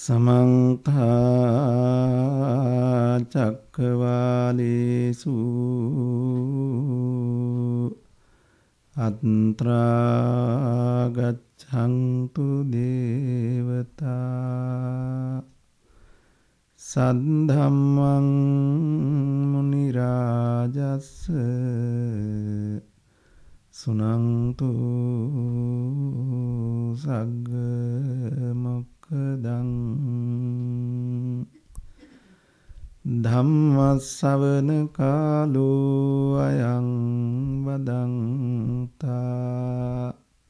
සමන්ත චක්කවාලේසු අත්‍රා ගච්ඡන්තු දේවතා සද්ධම්මං මුනි රාජස්ස සුනන්තු සග්ග මොක්ඛදං ධම්ම ශ්‍රවණ කාලෝ අයං වදන්තා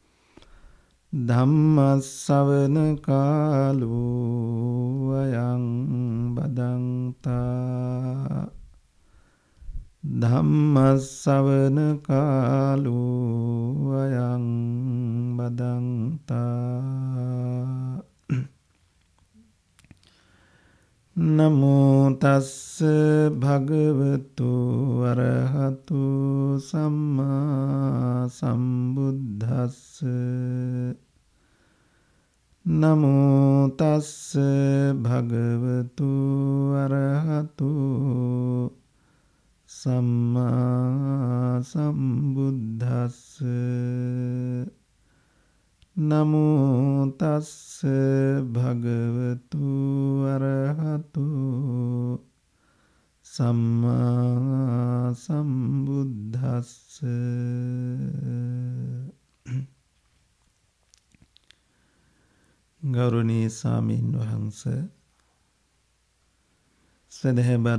ධම්ම ශ්‍රවණ කාලෝ අයං වදන්තා ධම්ම ශ්‍රවණ කාලෝ අයං වදන්තා නමෝ තස්ස භගවතු අරහතු සම්මා සම්බුද්දස්ස නමෝ තස්ස භගවතු අරහතු සම්මා සම්බුද්දස්ස නමෝ තස්ස භගවතු අරහතු සම්මා සම්බුද්දස්ස ගෞරවනීය ස්වාමීන් වහන්සේ සදහබර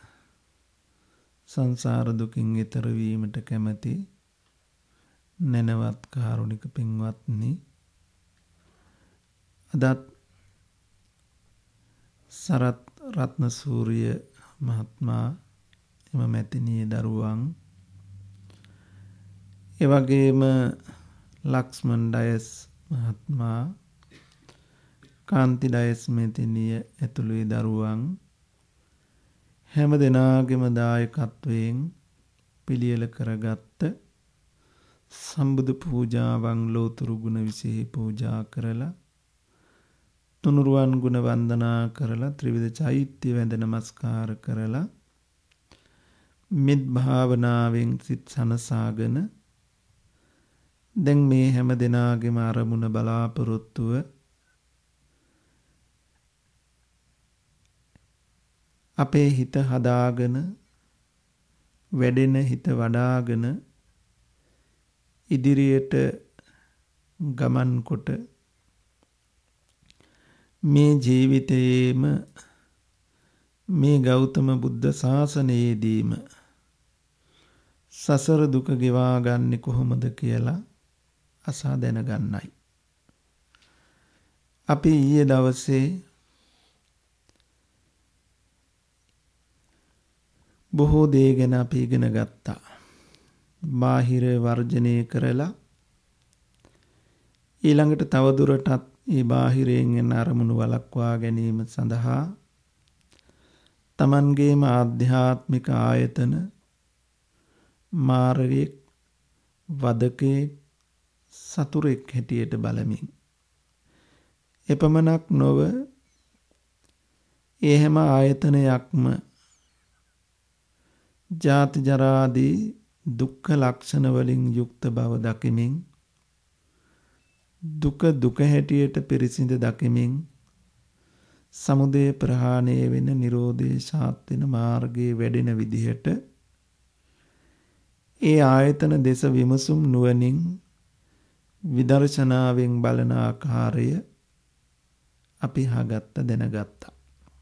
සංසාර දුකින් ඈතර වීමට කැමැති නැනවත් කාරුණික පින්වත්නි, අදත් සරත් රත්නසූරිය මහත්මයා එම මැතිණිය දරුවන් එවැගේම ලක්ෂ්මන් ඩයස් මහත්මයා කාන්ති ඩයස් මැතිණිය ඇතුළු දරුවන් හැම දෙනාගේම දායකත්වයෙන් පිළියෙල කරගත්ත සම්බුදු පූජාවන් ලෝතුරු ගුණ විශේෂ පූජා කරලා තුනුරුවන් ගුණ වන්දනා කරලා ත්‍රිවිධ චෛත්‍ය වැඳ නමස්කාර කරලා මිත් භාවනාවෙන් සිත සනසාගෙන දැන් මේ හැම දෙනාගේම අරමුණ බලාපොරොත්තුව අපේ හිත හදාගෙන වැඩෙන හිත වඩාගෙන ඉදිරියට ගමන් කොට මේ ජීවිතයේම මේ ගෞතම බුද්ධ ශාසනයේදීම සසර දුක ගෙවා ගන්නෙ කොහොමද කියලා අසා දැනගන්නයි. අපි ඊයේ දවසේ බොහෝ දේ ගැන අපි ඉගෙන ගත්තා. බාහිර වර්ජනය කරලා ඊළඟට තවදුරටත් මේ බාහිරයෙන් එන අරමුණු වළක්වා ගැනීම සඳහා තමන්ගේම ආධ්‍යාත්මික ආයතන මාරයෙක් වදකෙක් සතුරෙක් හැටියට බලමින් එපමණක් නොව ඒ හැම ආයතනයක්ම ජාති ජරාදී දුක්ඛ ලක්ෂණ වලින් යුක්ත බව දකිමින් දුක දුක හැටියට පිරිසිඳ දකිමින් සමුදය ප්‍රහාණය වෙන නිරෝධේ සාත් වෙන මාර්ගයේ වැඩෙන විදිහට ඒ ආයතන දෙස විමසුම් නුවණින් විදර්ශනාවෙන් බලන ආකාරය අපි හගත්ත දැනගත්තා.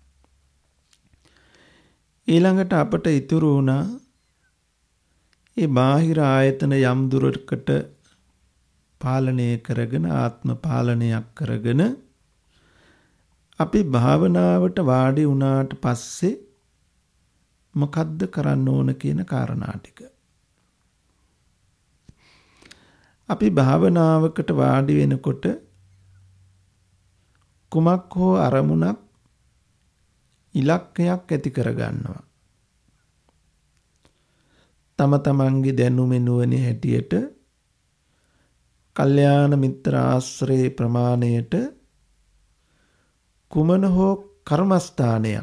ඊළඟට අපට ඉතුරු වුණා ඒ බාහිර ආයතන යම් දුරකට පාලනය කරගෙන ආත්ම පාලනයක් කරගෙන අපි භාවනාවට වාඩි වුණාට පස්සේ මොකද්ද කරන්න ඕන කියන කාරණා ටික. අපි භාවනාවකට වාඩි වෙනකොට කුමක් හෝ අරමුණක් ඉලක්කයක් ඇති කරගන්නවා. තම තමන්ගේ දැනුමේ නුවණ හැටියට කල්යාණ මිත්‍ර ආශ්‍රේ ප්‍රමාණයට කුමන හෝ කර්මස්ථානයක්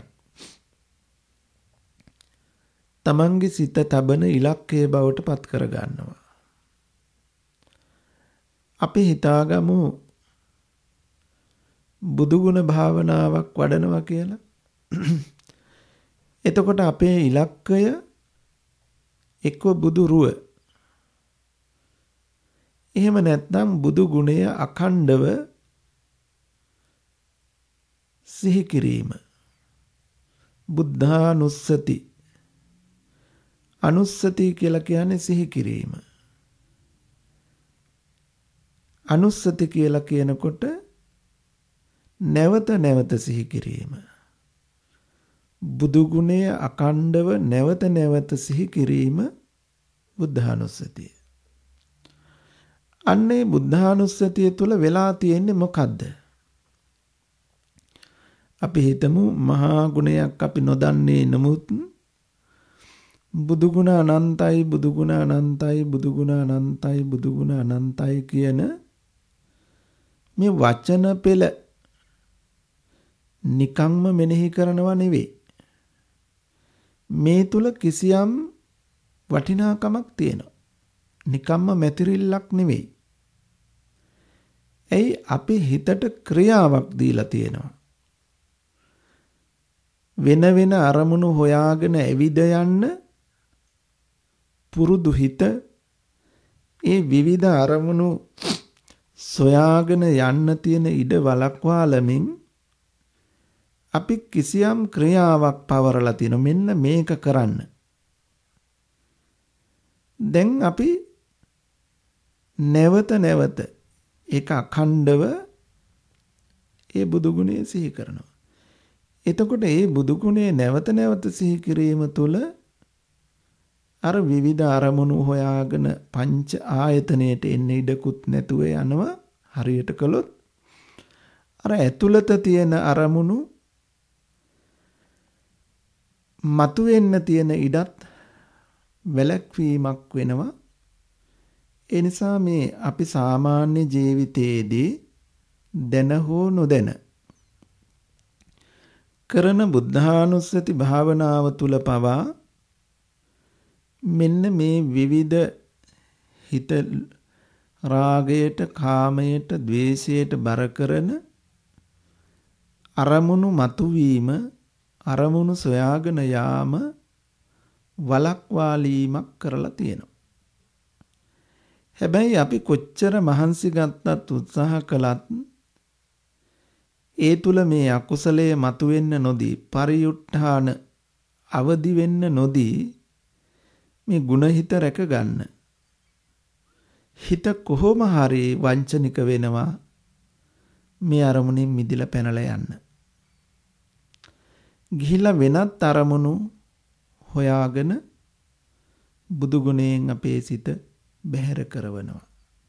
තමන්ගේ සිත තබන ඉලක්කය බවට පත් කර ගන්නවා. අපි හිතාගමු බුදුගුණ භාවනාවක් වඩනවා කියලා. එතකොට අපේ ඉලක්කය එක්ව බුදු රුව. එහෙම නැත්නම් බුදු ගුණය අඛණ්ඩව සිහි කිරීම. බුද්ධානුස්සති. අනුස්සති කියලා කියන්නේ සිහි කිරීම. අනුස්සති කියලා කියනකොට නැවත නැවත සිහි කිරීම. බුදු ගුණය අඛණ්ඩව නැවත නැවත සිහි කිරීම බුද්ධානුස්සතිය. අන්නේ බුද්ධානුස්සතිය තුල වෙලා තියෙන්නේ මොකද්ද? අපි හිතමු මහා ගුණයක් අපි නොදන්නේ නමුත් බුදු ගුණ අනන්තයි බුදු ගුණ අනන්තයි බුදු ගුණ අනන්තයි බුදු ගුණ අනන්තයි කියන මේ වචන පෙළ නිකම්ම මෙනෙහි කරනවා නෙවෙයි. මේ තුල කිසියම් වටිනාකමක් තියෙනවා. නිකම්ම මැතිරිල්ලක් නෙවෙයි. ඇයි අපි හිතට ක්‍රියාවක් දීලා තියෙනවා. වෙන වෙන අරමුණු හොයාගෙන ඇවිද යන්න පුරුදු හිත ඒ විවිධ අරමුණු සොයාගෙන යන්න තියෙන ඉඩ වළක්වාලමින් අපි කිසියම් ක්‍රියාවක් පවරලා තියෙන මෙන්න මේක කරන්න. දැන් අපි නැවත නැවත ඒක අඛණ්ඩව ඒ බුදු ගුණය සිහි කරනවා. එතකොට ඒ බුදු ගුණය නැවත නැවත සිහි කිරීම තුළ අර විවිධ අරමුණු හොයාගෙන පංච ආයතනයට එන්න ඉඩකුත් නැතුව යනවා. හරියට කළොත් අර ඇතුළත තියෙන අරමුණු මතුවෙන්න තියෙන ඉඩත් වැළැක්වීමක් වෙනවා. ඒ නිසා මේ අපි සාමාන්‍ය ජීවිතයේදී දැන හෝ නොදැන කරන බුද්ධානුස්සති භාවනාව තුල පවා මෙන්න මේ විවිධ හිත රාගයට, කාමයට, ද්වේෂයට බර කරන අරමුණු මතුවීම, අරමුණු සොයාගෙන යාම වලක්වාලීමක් කරලා තියෙනවා. හැබැයි අපි කොච්චර මහන්සි ගත්තත් උත්සාහ කළත් ඒ තුල මේ අකුසලයේ මතුවෙන්න නොදී, පරිඋත්ථාන අවදි වෙන්න නොදී මේ ගුණහිත රැක ගන්න. හිත කොහොම හරි වංචනික වෙනවා මේ අරමුණෙන් මිදිලා පැනලා යන්න. ගිහිලා වෙනත් අරමුණු හොයාගෙන බුදු ගුණයෙන් අපේ සිත බැහැර කරවනවා.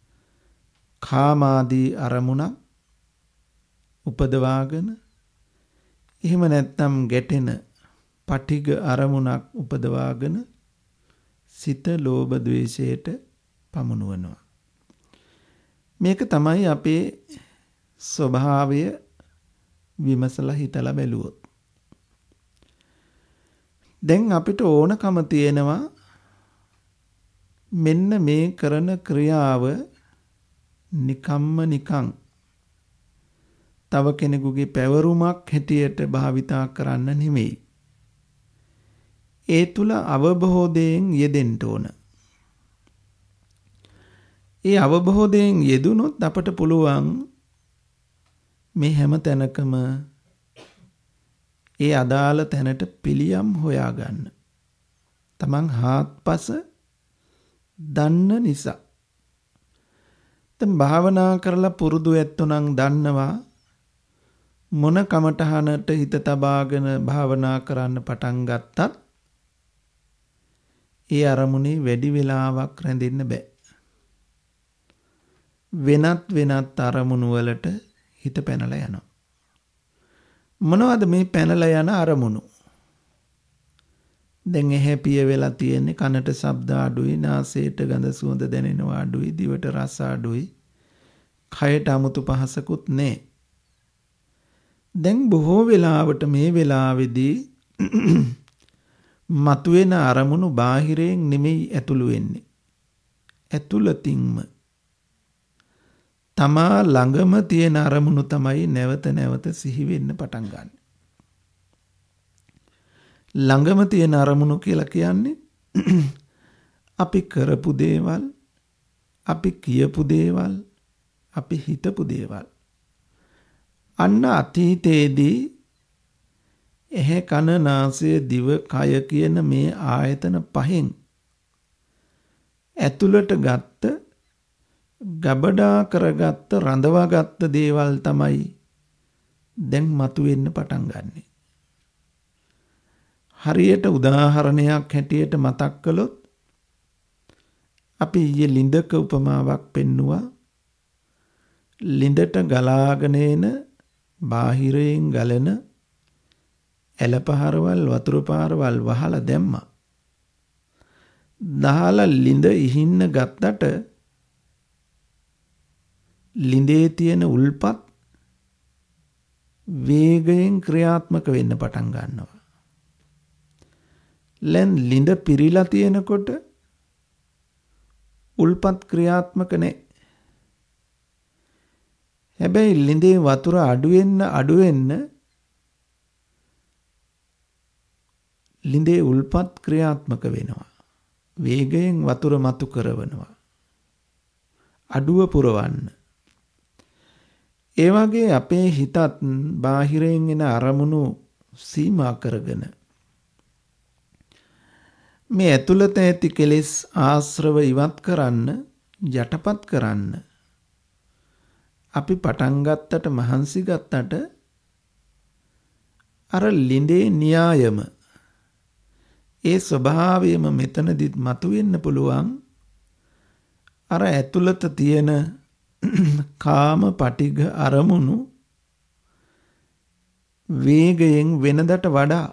කාමාදී අරමුණක් උපදවාගෙන එහෙම නැත්නම් ගැටෙන පටිඝ අරමුණක් උපදවාගෙන සිත ලෝභ ද්වේෂයට පමුණුවනවා. මේක තමයි අපේ ස්වභාවය විමසලා හිතලා බැලුවොත්. දැන් අපිට ඕනකම තියෙනවා මෙන්න මේ කරන ක්‍රියාව නිකම්ම නිකං තව කෙනෙකුගේ පැවරුමක් හැටියට භාවිතා කරන්න නෙමෙයි. ඒ තුල අවබෝධයෙන් යෙදෙන්න ඕන. ඒ අවබෝධයෙන් යෙදුනොත් අපට පුළුවන් මේ හැම තැනකම ඒ අදාළ තැනට පිළියම් හොයාගන්න. තමන් හාත්පස දන්න නිසා. දැන් භාවනා කරලා පුරුදු ඇත්තොනම් දන්නවා මොන කමටහනට හිත තබාගෙන භාවනා කරන්න පටන් ගත්තත් ඒ අරමුණේ වැඩි වෙලාවක් රැඳෙන්න බෑ. වෙනත් අරමුණු වලට හිත පැනලා යනවා. මොනවද මේ පැනලා යන අරමුණු? දැන් එහේ පිය වෙලා තියෙන්නේ කනට ශබ්ද අඩුයි, නාසයට ගඳ සුවඳ දැනෙනවා අඩුයි, දිවට රස අඩුයි, කයට 아무තු පහසකුත් නැහැ. දැන් බොහෝ වෙලාවට මේ වෙලාවේදී මතුවෙන අරමුණු බාහිරයෙන් නෙමෙයි ඇතුළු වෙන්නේ. ඇතුළතින්ම තමා ළඟම තියෙන අරමුණු තමයි නැවත නැවත සිහි වෙන්න පටන් ගන්න. ළඟම තියෙන අරමුණු කියලා කියන්නේ අපි කරපු දේවල්, අපි කියපු දේවල්, අපි හිතපු දේවල්. අන්න අතීතයේදී එහේ කන නාසය දිව කය කියන මේ ආයතන පහෙන් ඇතුළට ගත්ත ගබඩා කරගත්ත රඳවාගත්ත දේවල් තමයි දැන් මතුවෙන්න පටන් ගන්නෙ. හරියට උදාහරණයක් හැටියට මතක් කළොත් අපි ඊයේ ලිඳක උපමාවක් පෙන්නුවා. ලිඳට ගලාගෙන එන බාහිරයෙන් ගලන ඇලපහරවල් වතුර පාරවල් වහලා දැම්මා. දහලා ලිඳ ඉහින්න ගත්තට ලිඳේ තියෙන උල්පත් වේගයෙන් ක්‍රියාත්මක වෙන්න පටන් ගන්නවා. ලිඳ පිරීලා තියෙනකොට උල්පත් ක්‍රියාත්මක නැහැ. හැබැයි ලිඳේ වතුර අඩු වෙන්න ලිඳේ උල්පත් ක්‍රියාත්මක වෙනවා. වේගයෙන් වතුර මතු කරවනවා. අඩුව පුරවන්න. ඒ වගේ අපේ හිතත් බාහිරයෙන් එන අරමුණු සීමා කරගෙන මේ ඇතුළත ඇති කෙලෙස් ආශ්‍රව ඉවත් කරන්න, යටපත් කරන්න අපි පටන් ගත්තට මහන්සි ගත්තට අර ලිඳේ න්‍යායම ඒ ස්වභාවයම මෙතනදිත් මතුවෙන්න පුළුවන්. අර ඇතුළත තියෙන කාම පටිඝ අරමුණු වේගයෙන් වෙනදට වඩා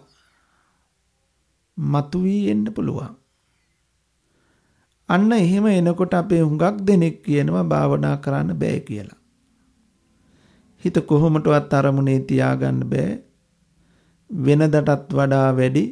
මතුවී එන්න පුළුවන්. අන්න එහෙම එනකොට අපේ හුඟක් දෙනෙක් කියනවා භාවනා කරන්න බෑ කියලා. හිත කොහොමටවත් අරමුණේ තියාගන්න බෑ. වෙනදටත් වඩා වැඩි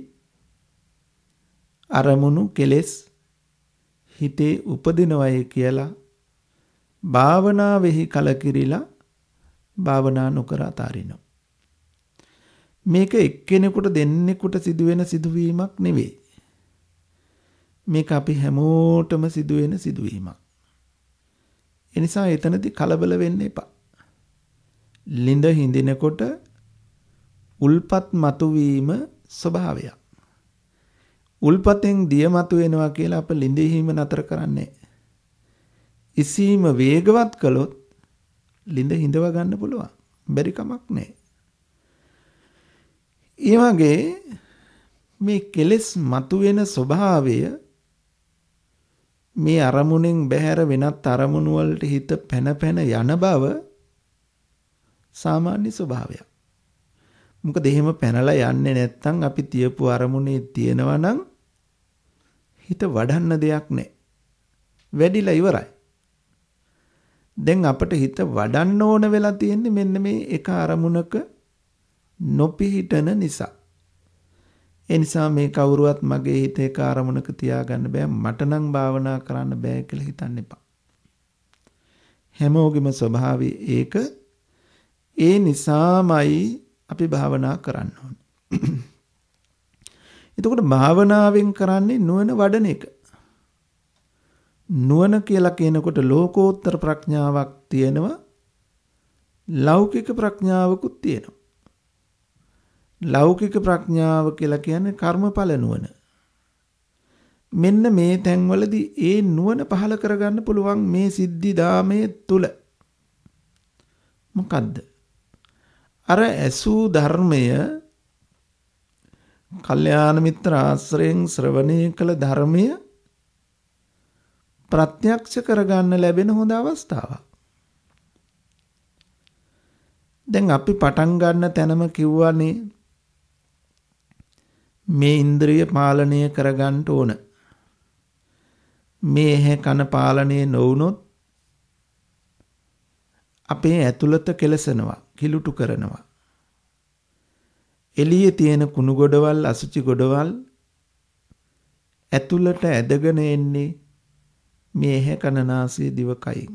අරමුණු කෙලෙස් හිතේ උපදිනවයි කියලා භාවනාවෙහි කලකිරිලා භාවනා නොකර අතාරිනවා. මේක එක්කෙනෙකුට දෙන්නෙකුට සිදුවෙන සිදුවීමක් නෙවෙයි. මේක අපි හැමෝටම සිදුවෙන සිදුවීමක්. එනිසා එතනදී කලබල වෙන්න එපා. ලිඳ හිඳිනකොට උල්පත් මතුවීම ස්වභාවයක්. උල්පතෙන් දිය මතුවෙනවා කියලා අප ලිඳෙහිම නතර කරන්නේ. ඉසීම වේගවත් කළොත් ලිඳ හිඳව ගන්න පුළුවන්. බැරි කමක් නැහැ. ඒ වගේ මේ කෙලෙස් මතුවෙන ස්වභාවය මේ අරමුණෙන් බැහැර වෙනත් අරමුණු වලට හිත පැන යන බව සාමාන්‍ය ස්වභාවයක්. මොකද එහෙම පැනලා යන්නේ නැත්නම් අපි තියපු අරමුණේ තියෙනවා නම් හිත වඩන්න දෙයක් නැහැ. වැඩිලා ඉවරයි. දැන් අපිට හිත වඩන්න ඕන වෙලා තියෙන්නේ මෙන්න මේ එක අරමුණක නොපිහිටන නිසා. ඒ නිසා මේ කවුරුවත් මගේ හිත එක අරමුණක තියාගන්න බෑ, මට නම් භාවනා කරන්න බෑ කියලා හිතන්න එපා. හැමෝගෙම ස්වභාවය ඒක. ඒ නිසාමයි අපි භාවනා කරන්න ඕන. එතකොට භාවනාවෙන් කරන්නේ නුවණ වඩන එක. නුවණ කියලා කියනකොට ලෝකෝත්තර ප්‍රඥාවක් තියෙනවා, ලෞකික ප්‍රඥාවකුත් තියෙනවා. ලෞකික ප්‍රඥාව කියලා කියන්නේ කර්මඵල නුවණ. මෙන්න මේ තැන්වලදී ඒ නුවණ පහළ කරගන්න පුළුවන් මේ සිද්ධි දාමයේ තුල. මොකද්ද? අර ඇසූ ධර්මය, කල්යාණ මිත්‍ර ආශ්‍රයෙන් ශ්‍රවණය කළ ධර්මය ප්‍රත්‍යක්ෂ කරගන්න ලැබෙන හොඳ අවස්ථාවක්. දැන් අපි පටන් ගන්න තැනම කිව්වනේ මේ ඉන්ද්‍රිය පාලනය කරගන්න ඕන. මේ ඇහැ කන පාලනය නොවුනොත් අපේ ඇතුළත කෙලසෙනවා, කිලුටු කරනවා. එළියේ තියෙන කුණු ගොඩවල් අසුචි ගොඩවල් ඇතුළට ඇදගෙන එන්නේ මේ ඇහැ කන නාසය දිව කයින්.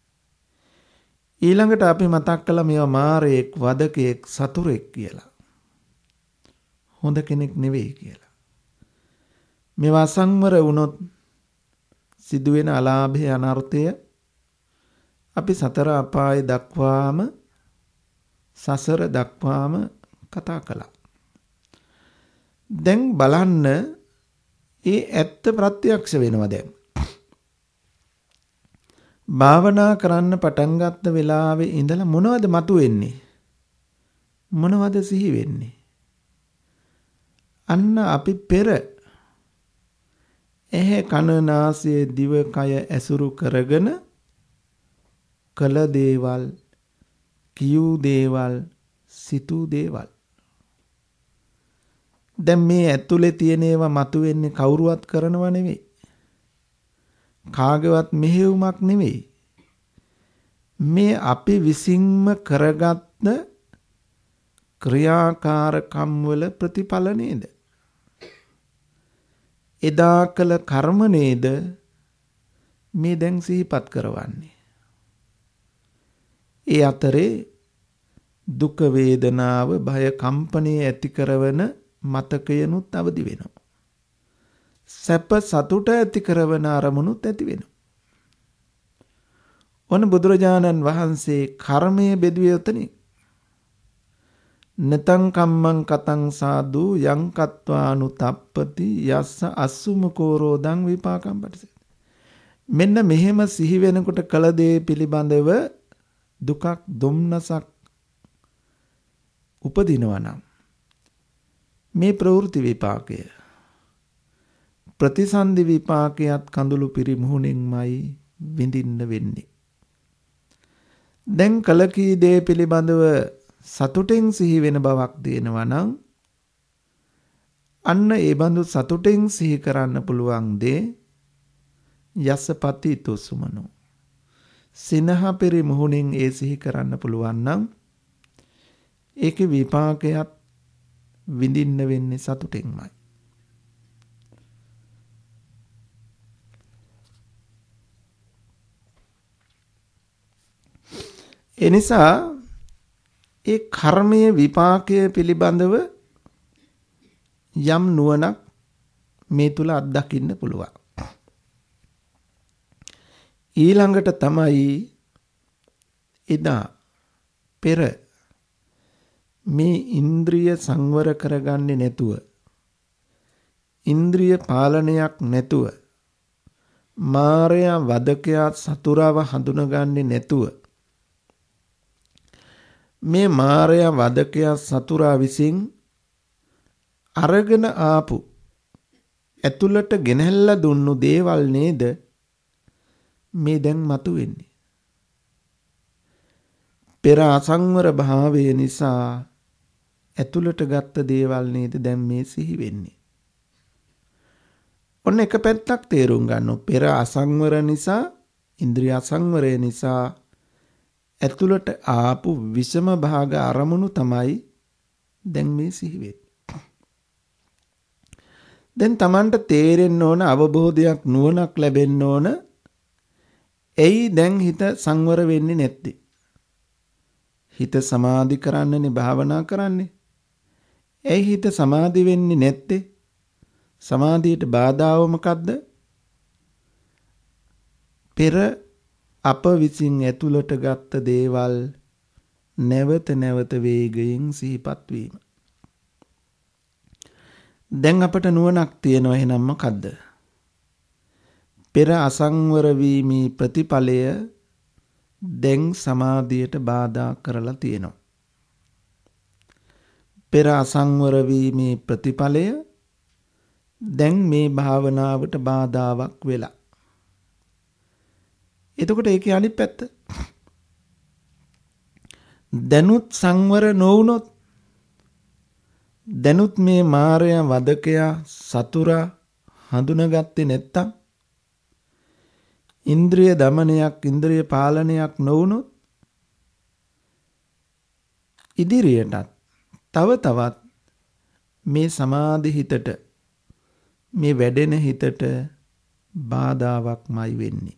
ඊළඟට අපි මතක් කළා මේවා මාරයෙක්, වදකෙක්, සතුරෙක් කියලා. හොඳ කෙනෙක් නෙවෙයි කියලා. මේවා අසංවර වුණොත් සිදුවෙන අලාභය අනර්ථය අපි සතර අපාය දක්වාම සසර දක්වාම කතා කළා. දැන් බලන්න ඒ ඇත්ත ප්‍රත්‍යක්ෂ වෙනවා දැන්. භාවනා කරන්න පටන් ගත්ත වෙලාවේ ඉඳලා මොනවද මතුවෙන්නේ? මොනවද සිහි වෙන්නේ? අන්න අපි පෙර ඇහැ කන නාසය දිව කය ඇසුරු කරගෙන කළ දේවල්, කියූ දේවල්, සිතූ දේවල්. දැන් මේ ඇතුලේ තියෙන ඒවා මතුවෙන්නේ කවුරුවත් කරනව නෙවෙයි. කාගේවත් මෙහෙයුමක් නෙවෙයි. මේ අපි විසින්ම කරගත්ත ක්‍රියාකාරකම් වල ප්‍රතිඵල නේද? එදා කළ කර්ම නේද මේ දැන් සිහිපත් කරවන්නේ. ඒ අතරේ දුක වේදනාව භය කම්පනයේ ඇති කරවන මතකයනුත් අවදි වෙනවා. සැප සතුට ඇති කරවන අරමුණුත් ඇති වෙනවා. ඔන්න බුදුරජාණන් වහන්සේ කර්මයේ බෙදුවේ උතනින්. නතං කම්මං කතං සාදු යං කତ୍වානුතප්පති යස්ස අස්සුමකෝ රෝදං විපාකම් පටිසෙ. මෙන්න මෙහෙම සිහි වෙනකොට කළ දේ පිළිබඳව දුකක් දුම්නසක් උපදිනවා නම් මේ ප්‍රවෘත්ති විපාකය ප්‍රතිසන්දි විපාකයක් කඳුළු පිරිමුහුණෙන්මයි විඳින්න වෙන්නේ. දැන් කල කී දේ පිළිබඳව සතුටෙන් සිහි වෙන බවක් දෙනවා නම් අන්න ඒ බඳු සතුටෙන් සිහි කරන්න පුළුවන් දේ යසපති තුසුමනෝ. සිනහ පරිමුහුණින් ඒ සිහි කරන්න පුළුවන් නම් ඒකේ විපාකයක් විඳින්න වෙන්නේ සතුටෙන්මයි. එනිසා ඒ කර්මයේ විපාකය පිළිබඳව යම් නුවණක් මේ තුල අත්දකින්න පුළුවන්. ඊළඟට තමයි එදා පෙර මේ ඉන්ද්‍රිය සංවර කරගන්නේ නැතුව, ඉන්ද්‍රිය පාලනයක් නැතුව, මායя වදකයා සතුරාව හඳුනගන්නේ නැතුව, මේ මායя වදකයා සතුරා විසින් අරගෙන ආපු ඇතුළට ගෙනහැල්ලා දුන්නු දේවල් නේද මේ දැන් මතුවෙන්නේ. පෙර අසංවර භාවය නිසා ඇතුළට ගත්ත දේවල් නේද දැන් මේ සිහි වෙන්නේ. ඔන්න එක පැත්තක් තේරුම් ගන්න. පෙර අසංවර නිසා, ඉන්ද්‍රිය අසංවරය නිසා ඇතුළට ආපු විෂම භාග අරමුණු තමයි දැන් මේ සිහි වෙන්නේ. දැන් Tamanට තේරෙන්න ඕන, අවබෝධයක් නුවණක් ලැබෙන්න ඕන. එයි දැන් හිත සංවර වෙන්නේ නැත්තේ. හිත සමාධි කරන්නනේ භාවනා කරන්නේ. එයි හිත සමාධි වෙන්නේ නැත්තේ. සමාධියට බාධාව මොකද්ද? පෙර අප විසින් ඇතුළට ගත්ත දේවල් නැවත නැවත වේගයෙන් සිහිපත් වීම. දැන් අපට නුවණක් තියෙනවා. එහෙනම් මොකද්ද? පෙර අසංවර වීමේ ප්‍රතිඵලය දැන් සමාධියට බාධා කරලා තියෙනවා. පෙර අසංවර වීමේ ප්‍රතිඵලය දැන් මේ භාවනාවට බාධාවක් වෙලා. එතකොට ඒකේ අනිත් පැත්ත. දැනුත් සංවර නොවුනොත්, දැනුත් මේ මායя වදකයා සතුරා හඳුනාගත්තේ නැත්තම්, ඉන්ද්‍රිය දමනයක්, ඉන්ද්‍රිය පාලනයක් නොවුනොත්, ඉදිරියටත් තව තවත් මේ සමාධි හිතට මේ වැඩෙන හිතට බාධාවක්මයි වෙන්නේ.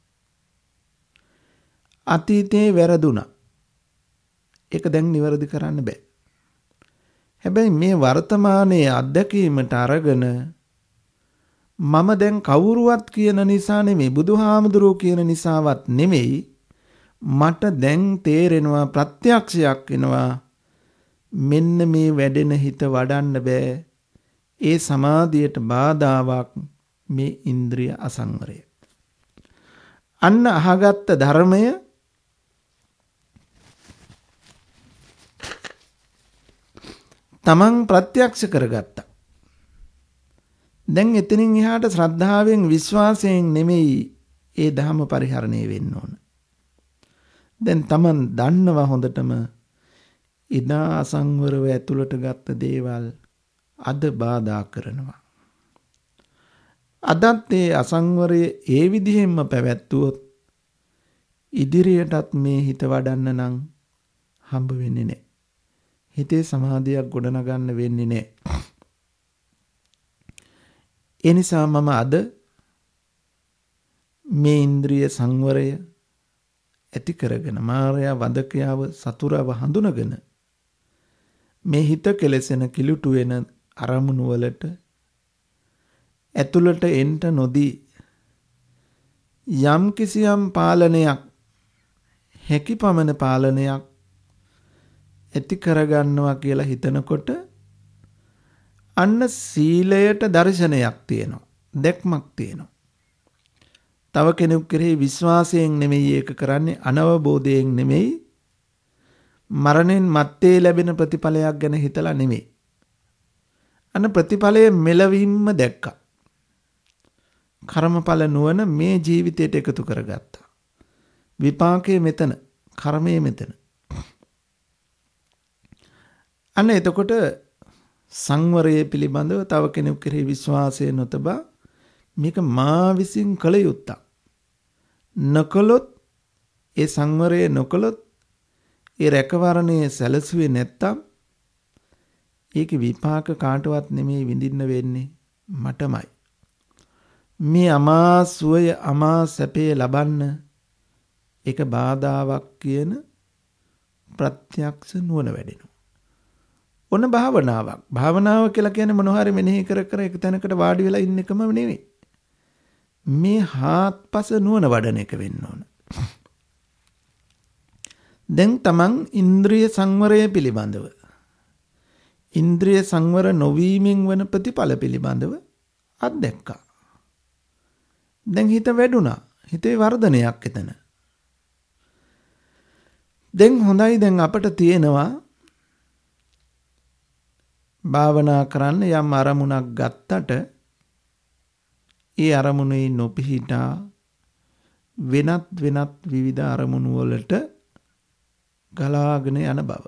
අතීතේ වැරදුනා. ඒක දැන් නිවැරදි කරන්න බෑ. හැබැයි මේ වර්තමානයේ අත්දැකීමට අරගෙන මම දැන් කවුරුවත් කියන නිසා නෙමෙයි බුදුහාමුදුරුවෝ කියන නිසාවත් නෙමෙයි මට දැන් තේරෙනවා ප්‍රත්‍යක්ෂයක් වෙනවා මෙන්න මේ වැඩෙන හිත වඩන්න බෑ. ඒ සමාධියට බාධාවක් මේ ඉන්ද්‍රිය අසංවරය. අන්න අහගත්ත ධර්මය තමන් ප්‍රත්‍යක්ෂ කරගත්තා. දැන් එතනින් එහාට ශ්‍රද්ධාවෙන් විශ්වාසයෙන් නෙමෙයි ඒ ධර්ම පරිහරණය වෙන්න ඕන. දැන් තමන් දන්නවා හොඳටම ඉදා අසංවරව ඇතුළට ගත්ත දේවල් අද බාධා කරනවා. අදත් ඒ අසංවරය ඒ විදිහෙන්ම පැවැත්වුවොත් ඉදිරියටත් මේ හිත වඩන්න නම් හම්බ වෙන්නේ නැහැ. හිතේ සමාධියක් ගොඩනගන්න වෙන්නේ නැහැ. ඒ නිසා මම අද මේ ඉන්ද්‍රිය සංවරය ඇති කරගෙන මායя වදකයාව සතුරව හඳුනගෙන මේ හිත කෙලසෙන කිලුටු වෙන අරමුණු වලට ඇතුළට එන්න නොදී යම් කිසියම් පාලනයක් හැකිපමණ පාලනයක් ඇති කරගන්නවා කියලා හිතනකොට අන්න සීලයට දර්ශනයක් තියෙනවා. දැක්මක් තියෙනවා. තව කෙනෙකු කෙරෙහි විශ්වාසයෙන් නෙමෙයි ඒක කරන්නේ අනවබෝධයෙන් නෙමෙයි මරණයෙන් මත්තේ ලැබෙන ප්‍රතිඵලයක් ගැන හිතලා නෙමෙයි. අන්න ප්‍රතිඵලය මෙලවින්ම දැක්කා. කර්මඵල නුවණ මේ ජීවිතයට එකතු කරගත්තා. විපාකයේ මෙතන, කර්මයේ මෙතන. අන්න එතකොට සංවරයේ පිළිබඳව තව කෙනෙකු කෙරෙහි විශ්වාසය නොතබා මේක මා විසින් කළ යුත්තක්. නොකළොත් ඒ සංවරය නොකළොත් ඒ රැකවරණයේ සැලසුවේ නැත්තම් ඒකේ විපාක කාටවත් නෙමෙයි විඳින්න වෙන්නේ මටමයි. මේ අමා සුවය අමා සැපේ ලබන්න ඒක බාධාවක් කියන ප්‍රත්‍යක්ෂ නුවණ වැඩෙනවා. ඔන්න භාවනාවක්. භාවනාව කියලා කියන්නේ මොන හරි මෙනෙහි කර කර එක තැනකට වාඩි වෙලා ඉන්න එකම නෙවෙයි. මේ හාත්පස නුවණ වඩන එක වෙන්න ඕන. දැන් තමන් ඉන්ද්‍රිය සංවරය පිළිබඳව ඉන්ද්‍රිය සංවර නොවීමෙන් වන ප්‍රතිඵල පිළිබඳව අත්දැක්කා. දැන් හිත වැඩුණා. හිතේ වර්ධනයක් එතන. දැන් හොඳයි දැන් අපට තියෙනවා භාවනා කරන්න යම් අරමුණක් ගත්තට ඒ අරමුණේ නොපිහිටා වෙනත් විවිධ අරමුණු වලට ගලාගෙන යන බව.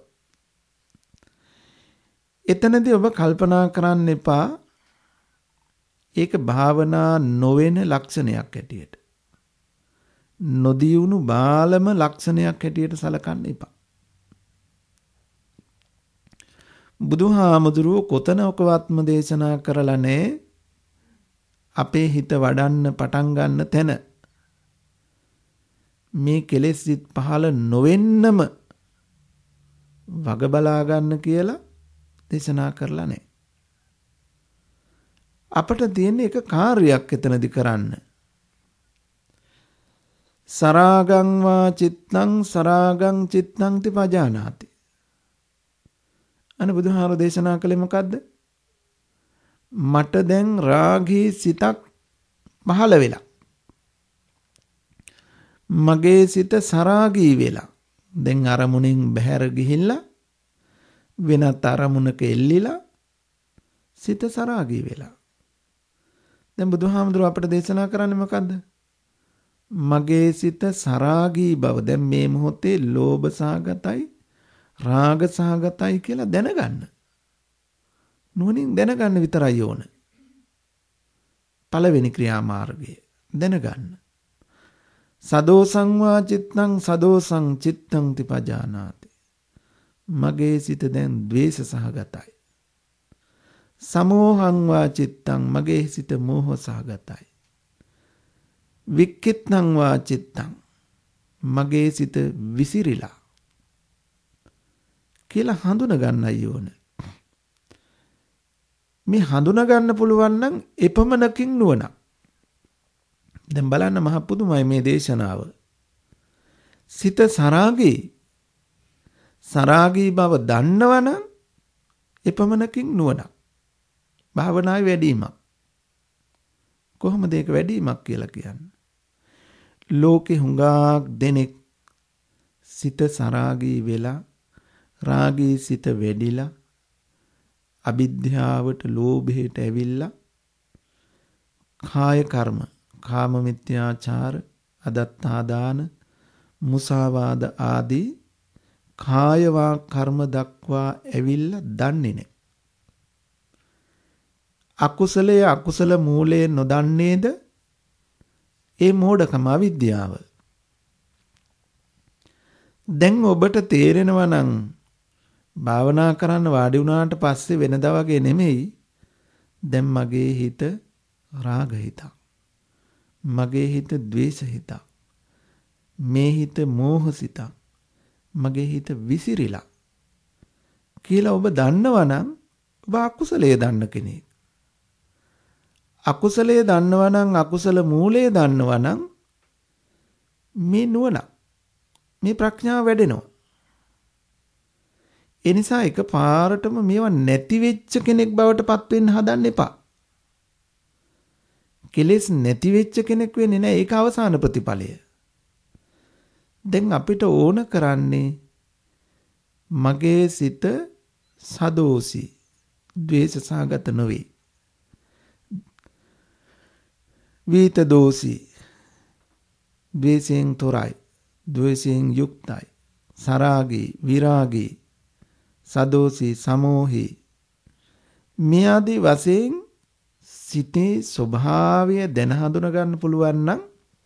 එතනදී ඔබ කල්පනා කරන්න එපා ඒක භාවනා නොවන ලක්ෂණයක් හැටියට. නොදියුණු බාලම ලක්ෂණයක් හැටියට සලකන්න එපා. බුදුහාමුදුරුවෝ කොතනකවත්ම දේශනා කරලා නැහැ අපේ හිත වඩන්න පටන් ගන්න තැන මේ කෙලෙස් සිත් පහළ නොවෙන්නම වග බලා ගන්න කියලා දේශනා කරලා නැහැ. අපට තියෙන එක කාර්යයක් එතනදි කරන්න. සරාගං වා චිත්තං සරාගං චිත්තං තිපජානාති. අනේ බුදුහාර දේශනා කළේ මොකද්ද? මට දැන් රාගී සිතක් පහළ වෙලා. මගේ සිත සරාගී වෙලා. දැන් අරමුණෙන් බැහැර ගිහිල්ලා වෙනත් අරමුණක එල්ලිලා සිත සරාගී වෙලා. දැන් බුදුහාමුදුරුවෝ අපට දේශනා කරන්නේ මොකද්ද? මගේ සිත සරාගී බව දැන් මේ මොහොතේ ලෝභ සහගතයි රාග සහගතයි කියලා දැනගන්න. නුවණින් දැනගන්න විතරයි ඕන. පළවෙනි ක්‍රියාමාර්ගය දැනගන්න. සදෝසං වා චිත්තං සදෝසං චිත්තං තිපජානාති. මගේ සිත දැන් ද්වේෂ සහගතයි. සමෝහං වා චිත්තං මගේ සිත මෝහ සහගතයි. වික්කිත්තං වා චිත්තං මගේ සිත විසිරිලා කියලා හඳුන ගන්නයි ඕන. මේ හඳුනා ගන්න පුළුවන් නම් එපමණකින් නුවණ. දැන් බලන්න මහ පුදුමයි මේ දේශනාව. සිත සරාගී බව දන්නවනම් එපමණකින් නුවණ. භාවනාවේ වැඩිමක්. කොහොමද ඒක වැඩිමක් කියලා කියන්නේ? ලෝකේ හුඟක් දෙනෙක් සිත සරාගී වෙලා රාගී සිත වැඩිලා අවිද්‍යාවට ලෝභයට ඇවිල්ලා කාය කර්ම කාම මිත්‍යාචාර අදත්තාදාන මුසාවාද ආදී කායවා කර්ම දක්වා ඇවිල්ලා දන්නේ නැහැ. අකුසලයේ අකුසල මූලයේ නොදන්නේද? ඒ මෝඩකම අවිද්‍යාව. දැන් ඔබට තේරෙනවා නම් භාවනා කරන්න වාඩි වුණාට පස්සේ වෙනදා වගේ නෙමෙයි. දැන් මගේ හිත රාග හිතක්. මගේ හිත ද්වේෂ හිතක්. මේ හිත මෝහ සිතක්. මගේ හිත විසිරිලා කියලා ඔබ දන්නවා නම් ඔබ අකුසලයේ දන්න කෙනෙක්. අකුසලයේ දන්නවා නම් අකුසල මූලයේ දන්නවා නම් මේ නුවණ මේ ප්‍රඥාව වැඩෙනවා. ඒ නිසා එකපාරටම මේවා නැති වෙච්ච කෙනෙක් බවට පත් වෙන්න හදන්න එපා. කෙලෙස් නැති වෙච්ච කෙනෙක් වෙන්නේ නැහැ. ඒක අවසාන ප්‍රතිඵලය. දැන් අපිට ඕන කරන්නේ මගේ සිත සදෝසි ද්වේෂ සහගත නොවේ. වීත දෝසි ද්වේෂයෙන් තොරයි. ද්වේෂයෙන් යුක්තයි. සරාගී විරාගී සදෝසි සමෝහි මේ ආදී වශයෙන් සිතේ ස්වභාවය දැන හඳුනා ගන්න පුළුවන් නම්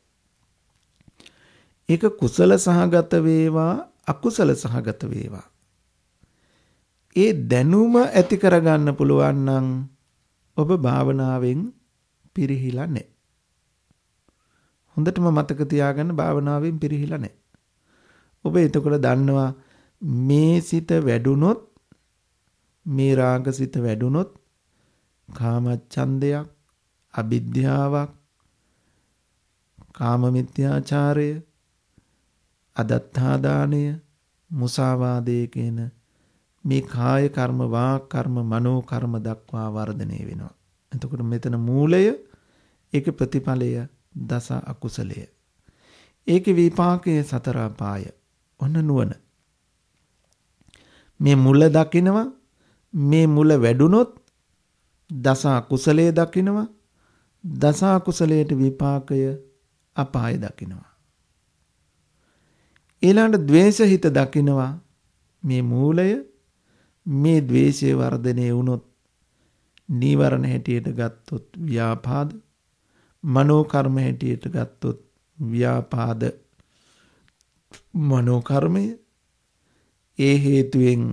ඒක කුසල සහගත වේවා අකුසල සහගත වේවා ඒ දැනුම ඇති කරගන්න පුළුවන් නම් ඔබ භාවනාවෙන් පිරිහිලා නැහැ. හොඳටම මතක තියාගන්න භාවනාවෙන් පිරිහිලා නැහැ. ඔබ එතකොට දන්නවා මේ සිත වැඩුණොත් මේ රාග සිත වැඩුණොත් කාමච්ඡන්දයක් අවිද්‍යාවක් කාම මිත්‍යාචාරය අදත්තාදානය මුසාවාදයේ කියන මේ කාය කර්ම වාක් කර්ම මනෝ කර්ම දක්වා වර්ධනය වෙනවා. එතකොට මෙතන මූලය ඒක ප්‍රතිඵලය දස අකුසලය. ඒකේ විපාකයේ සතර අපාය. ඔන්න නුවණ. මේ මුල දකිනවා මේ මුල වැඩුණොත් දස අකුසලයේ දකිනවා දස අකුසලයට විපාකය අපාය දකිනවා. ඊළඟට ද්වේෂ හිත දකිනවා මේ මූලය මේ ද්වේෂයේ වර්ධනය වුණොත් නීවරණ හැටියට ගත්තොත් ව්‍යාපාද මනෝ කර්ම හැටියට ගත්තොත් ව්‍යාපාද මනෝ කර්මය ඒ හේතුවෙන්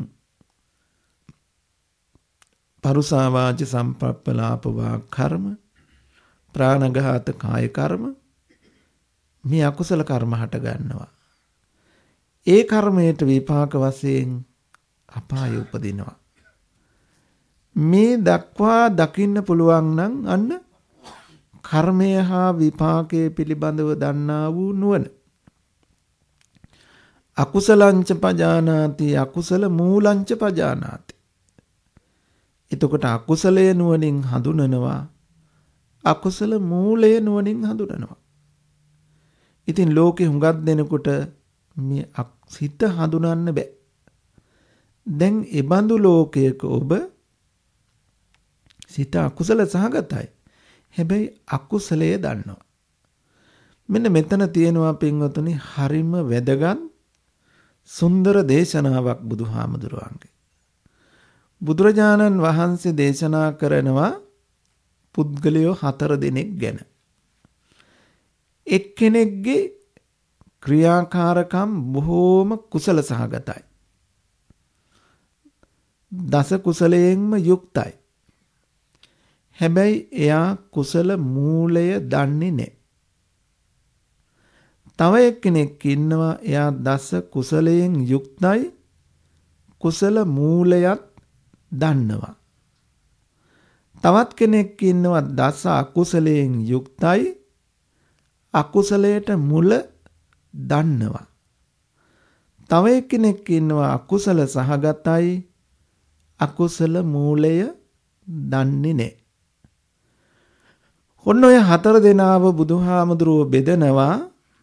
පරුසා වාච සම්ප්‍රප්පලාප වා කර්ම ප්‍රාණඝාත කාය කර්ම මේ අකුසල කර්ම හට ගන්නවා. ඒ කර්මයට විපාක වශයෙන් අපාය උපදිනවා. මේ දක්වා දකින්න පුළුවන් නම් අන්න කර්මය හා විපාකයේ පිළිබඳව දන්නා වූ නුවණ. අකුසලංච පජානාති අකුසල මූලංච පජානාති. එතකොට අකුසලය නුවණින් හඳුනනවා අකුසල මූලය නුවණින් හඳුනනවා. ඉතින් ලෝකේ හුඟක් දෙනකොට මේ සිත හඳුනන්න බෑ. දැන් ඒ බඳු ලෝකයක ඔබ සිත අකුසල සහගතයි. හැබැයි අකුසලයේ දන්නවා. මෙන්න මෙතන තියෙනවා පින්වතුනි හරිම වැදගත් සුන්දර දේශනාවක් බුදුහාමුදුරුවන්ගේ. බුදුරජාණන් වහන්සේ දේශනා කරනවා පුද්ගලයෝ 4 දෙනෙක් ගැන. එක්කෙනෙක්ගේ ක්‍රියාකාරකම් බොහෝම කුසල සහගතයි. දස කුසලයෙන්ම යුක්තයි. හැබැයි එයා කුසල මූලය දන්නේ නැහැ. තව එක්කෙනෙක් ඉන්නවා එයා දස කුසලයෙන් යුක්තයි කුසල මූලයත් දන්නවා. තවත් කෙනෙක් ඉන්නවා දස අකුසලයෙන් යුක්තයි අකුසලයට මුල දන්නවා. තව එක්කෙනෙක් ඉන්නවා අකුසල සහගතයි අකුසල මූලය දන්නේ නැහැ. ඔන්න ඔය හතර දෙනාව බුදුහාමුදුරුවෝ බෙදනවා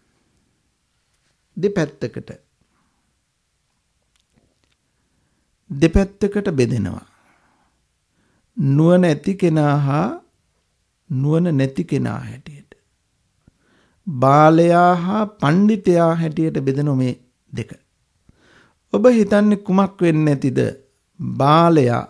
දෙපැත්තකට. දෙපැත්තකට බෙදෙනවා. නුවණ ඇති කෙනා හා නුවණ නැති කෙනා හැටියට. බාලයා හා පණ්ඩිතයා හැටියට බෙදෙන මේ දෙක. ඔබ හිතන්නේ කුමක් වෙන්නේ නැතිද? බාලයා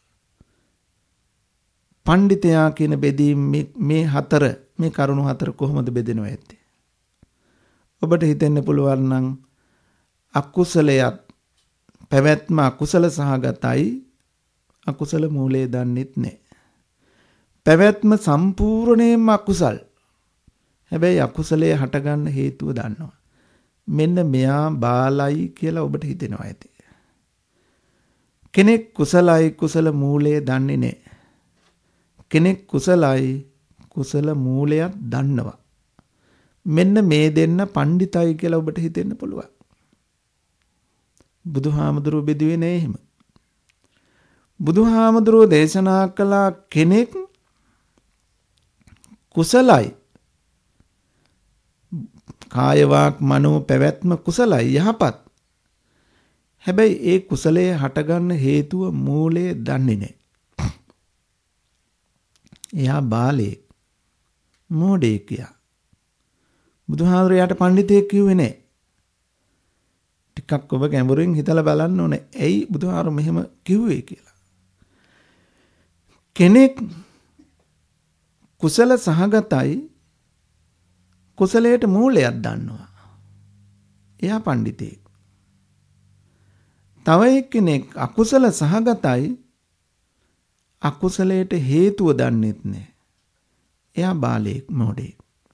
පණ්ඩිතයා කියන බෙදීම මේ හතර මේ කරුණු හතර කොහොමද බෙදෙනව ඇත්තේ? ඔබට හිතෙන්න පුළුවන් නම් අකුසලයක් පැවැත්ම අකුසල සහගතයි අකුසල මූලය දන්නෙත් නැහැ. පැවැත්ම සම්පූර්ණයෙන්ම අකුසල්. හැබැයි අකුසලයේ හටගන්න හේතුව දන්නවා. මෙන්න මෙයා බාලයි කියලා ඔබට හිතෙනවා ඇති. කෙනෙක් කුසලයි කුසල මූලය දන්නේ නැහැ. කෙනෙක් කුසලයි කුසල මූලයක් දන්නවා. මෙන්න මේ දෙන්න පණ්ඩිතයි කියලා ඔබට හිතෙන්න පුළුවන්. බුදුහාමුදුරුවෝ බෙදුවේ නෑ එහෙම. බුදුහාමුදුරුවෝ දේශනා කළා කෙනෙක් කුසලයි කාය වාක් මනෝ පැවැත්ම කුසලයි යහපත්. හැබැයි ඒ කුසලයේ හටගන්න හේතුව මූලය දන්නේ නැහැ. එයා බාලයෙක් මෝඩයෙක් කියා. බුදුහාමුදුරුවෝ යාට පඬිතෙක් කිව්වේ නැහැ. ටිකක් ඔබ ගැඹුරින් හිතලා බලන්න ඕනේ. ඇයි බුදුහාමුදුරුවෝ මෙහෙම කිව්වේ කියලා. කෙනෙක් කුසල සහගතයි කුසලයට මූලයක් දන්නවා. එයා පඬිතෙක්. තව එක්කෙනෙක් අකුසල සහගතයි අකුසලයට හේතුව දන්නෙත් නැහැ. එයා බාලයෙක් මොඩෙක්.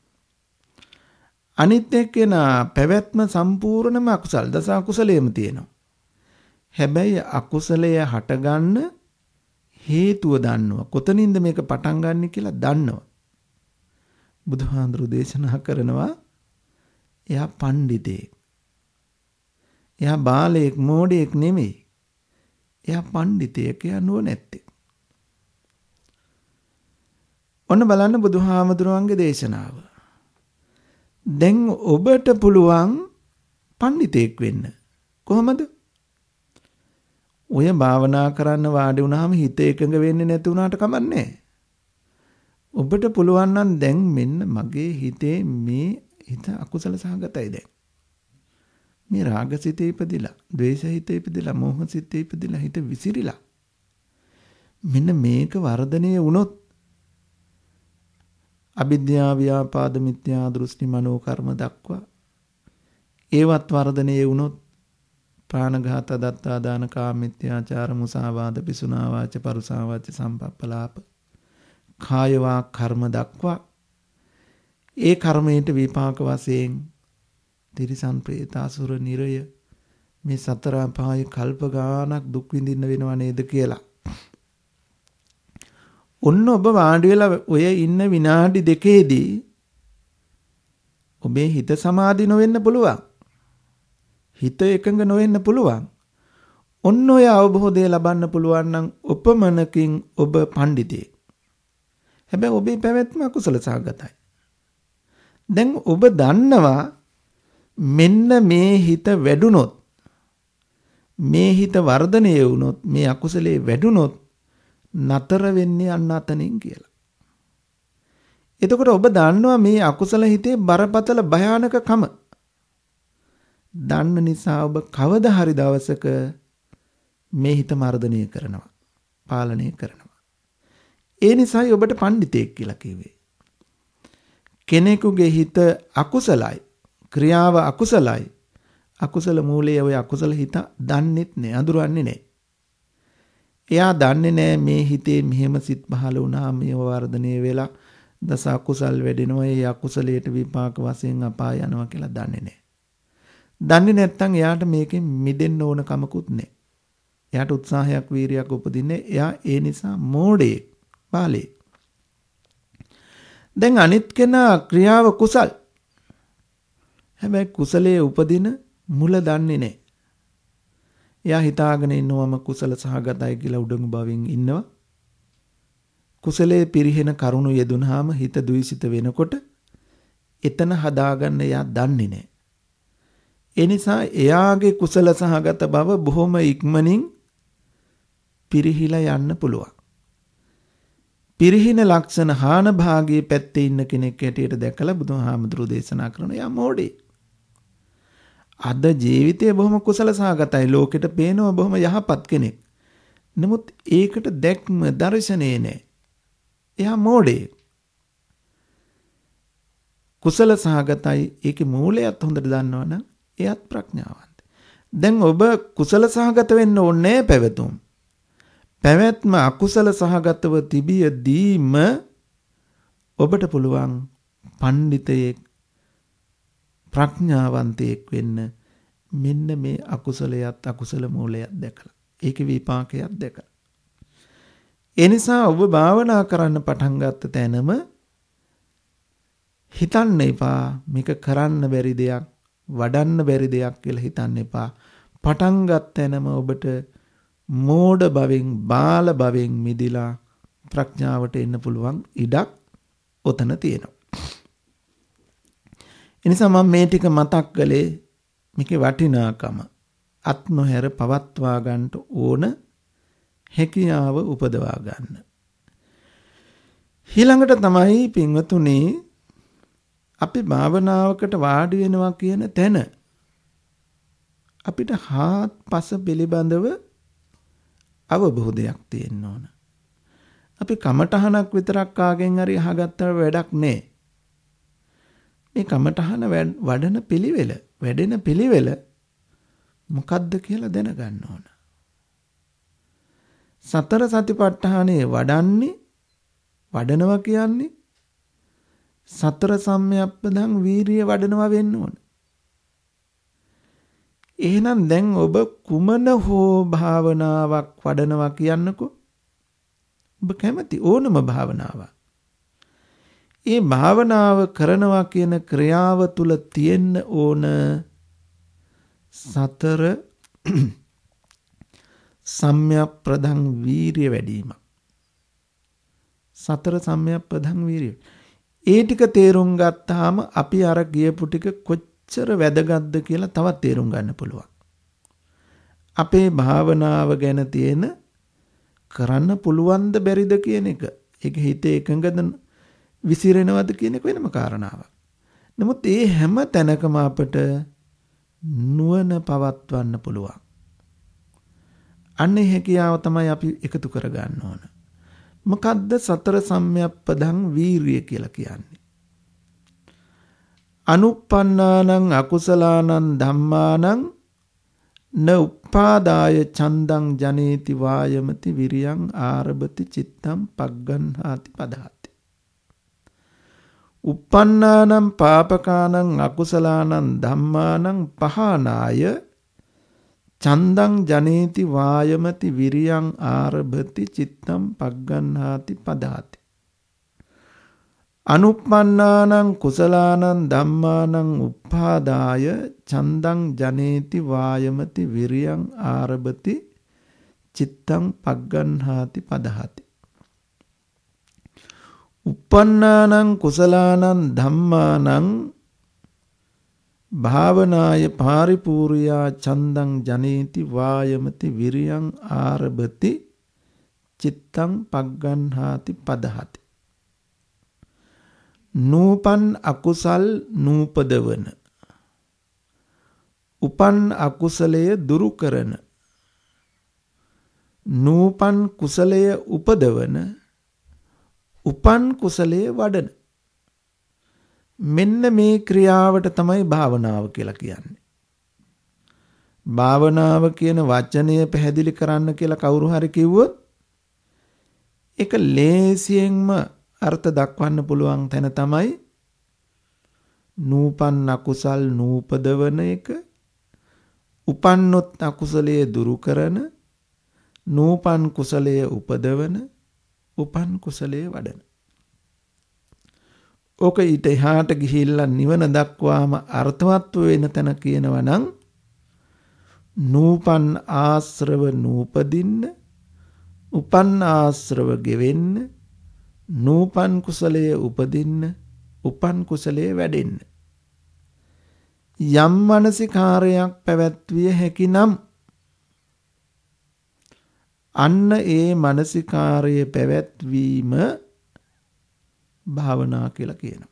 අනිත් එක්කෙනා පැවැත්ම සම්පූර්ණම අකුසල් දස අකුසලයේම තියෙනවා. හැබැයි අකුසලය හටගන්න හේතුව දන්නවා. කොතනින්ද මේක පටන් ගන්න කියලා දන්නවා. බුදුහාඳුරු දේශනා කරනවා එයා පඬිතෙක්. එයා බාලයෙක් මෝඩයෙක් නෙමෙයි. එයා පඬිතෙක්. එයා නුවණැත්තෙක්. ඔන්න බලන්න බුදුහාමුදුරුවන්ගේ දේශනාව. දැන් ඔබට පුළුවන් පඬිතෙක් වෙන්න. කොහොමද? ඔය භාවනා කරන්න වාඩි වුණාම හිත එකඟ වෙන්නේ නැති වුණාට කමන්නේ. ඔබට පුළුවන් නම් දැන් මෙන්න මගේ හිතේ මේ හිත අකුසල සහගතයි දැන්. මේ රාගසිතේ ඉපදිලා, ද්වේෂහිතේ ඉපදිලා, මෝහසිතේ ඉපදිලා හිත විසිරිලා. මෙන්න මේක වර්ධනය වුණොත් අවිද්‍යා ව්‍යාපාද මිත්‍යා දෘෂ්ටි මනෝ කර්ම දක්වා ඒවත් වර්ධනය වුණොත් ප්‍රාණඝාත දත්තා දාන කාමිත්‍යාචාර මුසාවාද පිසුනා වාච පරුසා වාච සම්පප්පලාප කායවා කර්ම දක්වා ඒ කර්මයට විපාක වශයෙන් තිරිසන් ප්‍රේත අසුර නිරය මේ සතර අපායේ කල්ප ගානක් දුක් විඳින්න වෙනව නේද කියලා. ඔන්න ඔබ වාඩි වෙලා ඔය ඉන්න විනාඩි දෙකේදී ඔබේ හිත සමාධි නොවෙන්න පුළුවන්. හිත එකඟ නොවෙන්න පුළුවන්. ඔන්න ඔය අවබෝධය ලබන්න පුළුවන් නම් උපමනකින් ඔබ පඬිතෙක්. හැබැයි ඔබේ පැවැත්ම අකුසල සහගතයි. දැන් ඔබ දන්නවා මෙන්න මේ හිත වැඩුණොත් මේ හිත වර්ධනය වුණොත් මේ අකුසලේ වැඩුණොත් නතර වෙන්නේ අන්න අතනින් කියලා. එතකොට ඔබ දන්නවා මේ අකුසල හිතේ බරපතල භයානකකම. දන්න නිසා ඔබ කවදා හරි දවසක මේ හිත මර්ධනය කරනවා, පාලනය කරනවා. ඒ නිසායි ඔබට පඬිතෙක් කියලා කිව්වේ. කෙනෙකුගේ හිත අකුසලයි, ක්‍රියාව අකුසලයි. අකුසල මූලයේ ඔය අකුසල හිත දන්නෙත් නෑ, අඳුරන්නේ නෑ. එයා දන්නේ නැහැ මේ හිතේ මෙහෙම සිත් පහළ වුණා මේව වර්ධනය වෙලා දස අකුසල් වැඩෙනවා. ඒ අකුසලයට විපාක වශයෙන් අපාය යනවා කියලා දන්නේ නැහැ. දන්නේ නැත්නම් එයාට මේකෙන් මිදෙන්න ඕන කමකුත් නැහැ. එයාට උත්සාහයක් වීරියක් උපදින්නේ. එයා ඒ නිසා මෝඩේ බාලේ. දැන් අනිත් කෙනා ක්‍රියාව කුසල්. හැබැයි කුසලයේ උපදින මුල දන්නේ නැහැ. එයා හිතාගෙන ඉන්නවම කුසල සහගතයි කියලා උඩඟු බවින් ඉන්නවා. කුසලයේ පිරිහෙන කරුණු යෙදුනහම හිත දුයිසිත වෙනකොට එතන හදාගන්න එයා දන්නේ නැහැ. ඒ නිසා එයාගේ කුසල සහගත බව බොහොම ඉක්මනින් පිරිහිලා යන්න පුළුවන්. පිරිහින ලක්ෂණ හාන භාගයේ පැත්තේ ඉන්න කෙනෙක් හැටියට දැකලා බුදුහාමුදුරුවෝ දේශනා කරන යා මෝඩේ. අද ජීවිතේ බොහොම කුසල සහගතයි. ලෝකෙට පේනවා බොහොම යහපත් කෙනෙක්. නමුත් ඒකට දැක්ම දර්ශනේ නැහැ. එයා මෝඩේ. කුසල සහගතයි. ඒකේ මූලයත් හොඳට දන්නවනම් එයාත් ප්‍රඥාවන්ත. දැන් ඔබ කුසල සහගත වෙන්න ඕනේ පැවතුම්. පැවැත්ම අකුසල සහගතව තිබියදීම ඔබට පුළුවන් පඬිතෙක් ප්‍රඥාවන්තයෙක් වෙන්න මෙන්න මේ අකුසලයත් අකුසල මූලයක් දැකලා. ඒකේ විපාකයක් දැකලා. ඒ නිසා ඔබ භාවනා කරන්න පටන් ගත්ත තැනම හිතන්න එපා මේක කරන්න බැරි දෙයක්, වඩන්න බැරි දෙයක් කියලා හිතන්න එපා. පටන් ගත්ත තැනම ඔබට මෝඩ භවෙන්, බාල භවෙන් මිදිලා ප්‍රඥාවට එන්න පුළුවන් ඉඩක් ඔතන තියෙනවා. එනිසා මම මේ ටික මතක් කළේ මේකේ වටිනාකම අත් නොහැර පවත්වා ගන්නට ඕන හැකියාව උපදවා ගන්න. ඊළඟට තමයි පින්වතුනි අපි භාවනාවකට වාඩි වෙනවා කියන තැන අපිට හාත්පස පිළිබඳව අවබෝධයක් තියෙන්න ඕන. අපි කමටහනක් විතරක් කාගෙන් හරි අහගත්තට වැඩක් නෑ. මේ කමටහන වඩන පිළිවෙල, වැඩෙන පිළිවෙල මොකද්ද කියලා දැනගන්න ඕන. සතර සතිපට්ඨානේ වඩනවා කියන්නේ සතර සම්‍යක්පදං වීරිය වඩනවා වෙන්න ඕන. එහෙනම් දැන් ඔබ කුමන හෝ භාවනාවක් වඩනවා කියන්නකෝ. ඔබ කැමති ඕනම භාවනාවක්. ඒ භාවනාව කරනවා කියන ක්‍රියාව තුල තියෙන්න ඕන සතර සම්‍යක්ප්‍රදං වීරිය වැඩිම. සතර සම්‍යක්ප්‍රදං වීරිය. ඒ ටික තේරුම් ගත්තාම අපි අර ගියපු ටික කොච්චර වැදගත්ද කියලා තවත් තේරුම් ගන්න පුළුවන්. අපේ භාවනාව ගැන තියෙන කරන්න පුළුවන්ද බැරිද කියන එක. ඒක හිතේ එකඟද විසිරෙනවද කියන එක වෙනම කාරණාවක්. නමුත් ඒ හැම තැනකම අපට නුවණ පවත්වන්න පුළුවන්. අන්නේ හැකියාව තමයි අපි එකතු කර ගන්න ඕන. මොකද්ද සතර සම්‍යක්පදං වීරිය කියලා කියන්නේ? අනුප්පන්නානං අකුසලානං ධම්මානං න උපාදාය චන්දං ජනේති වායමති විරියං ආරභති චිත්තං පග්ගන්හාති පදහති. උප්පන්නානං පාපකානං අකුසලානං ධම්මානං පහනාය චන්දං ජනේති වායමති විරියං ආරභති චිත්තං පග්ගන්හාති පදහති. අනුප්පන්නානං කුසලානං ධම්මානං උප්පාදාය චන්දං ජනේති වායමති විරියං ආරභති චිත්තං පග්ගන්හාති පදහති. උප්පන්නානං කුසලානං ධම්මානං භාවනාය පාරිපූර්යා චන්දං ජනේති වායමති විරියං ආරභති චිත්තං පග්ගන්හාති පදහති. නූපන් අකුසල් නූපදවන, උපන් අකුසලය දුරු කරන, නූපන් කුසලය උපදවන, උපන් කුසලය වඩන. මෙන්න මේ ක්‍රියාවට තමයි භාවනාව කියලා කියන්නේ. භාවනාව කියන වචනය පැහැදිලි කරන්න කියලා කවුරු හරි කිව්වොත් ඒක ලේසියෙන්ම අර්ථ දක්වන්න පුළුවන් තැන තමයි නූපන් අකුසල් නූපදවන එක, උපන්නොත් අකුසලයේ දුරු කරන, නූපන් කුසලයේ උපදවන, උපන් කුසලයේ වඩන. ඕක ඊට එහාට ගිහිල්ලා නිවන දක්වාම අර්ථවත් වෙන තැන කියනවා නම් නූපන් ආශ්‍රව නූපදින්න, උපන් ආශ්‍රව ගෙවෙන්න, නූපන් කුසලයේ උපදින්න, උපන් කුසලයේ වැඩෙන්න. යම් මානසිකාරයක් පැවැත්විය හැකිනම් අන්න ඒ මානසිකාරයේ පැවැත්වීම භාවනා කියලා කියනවා.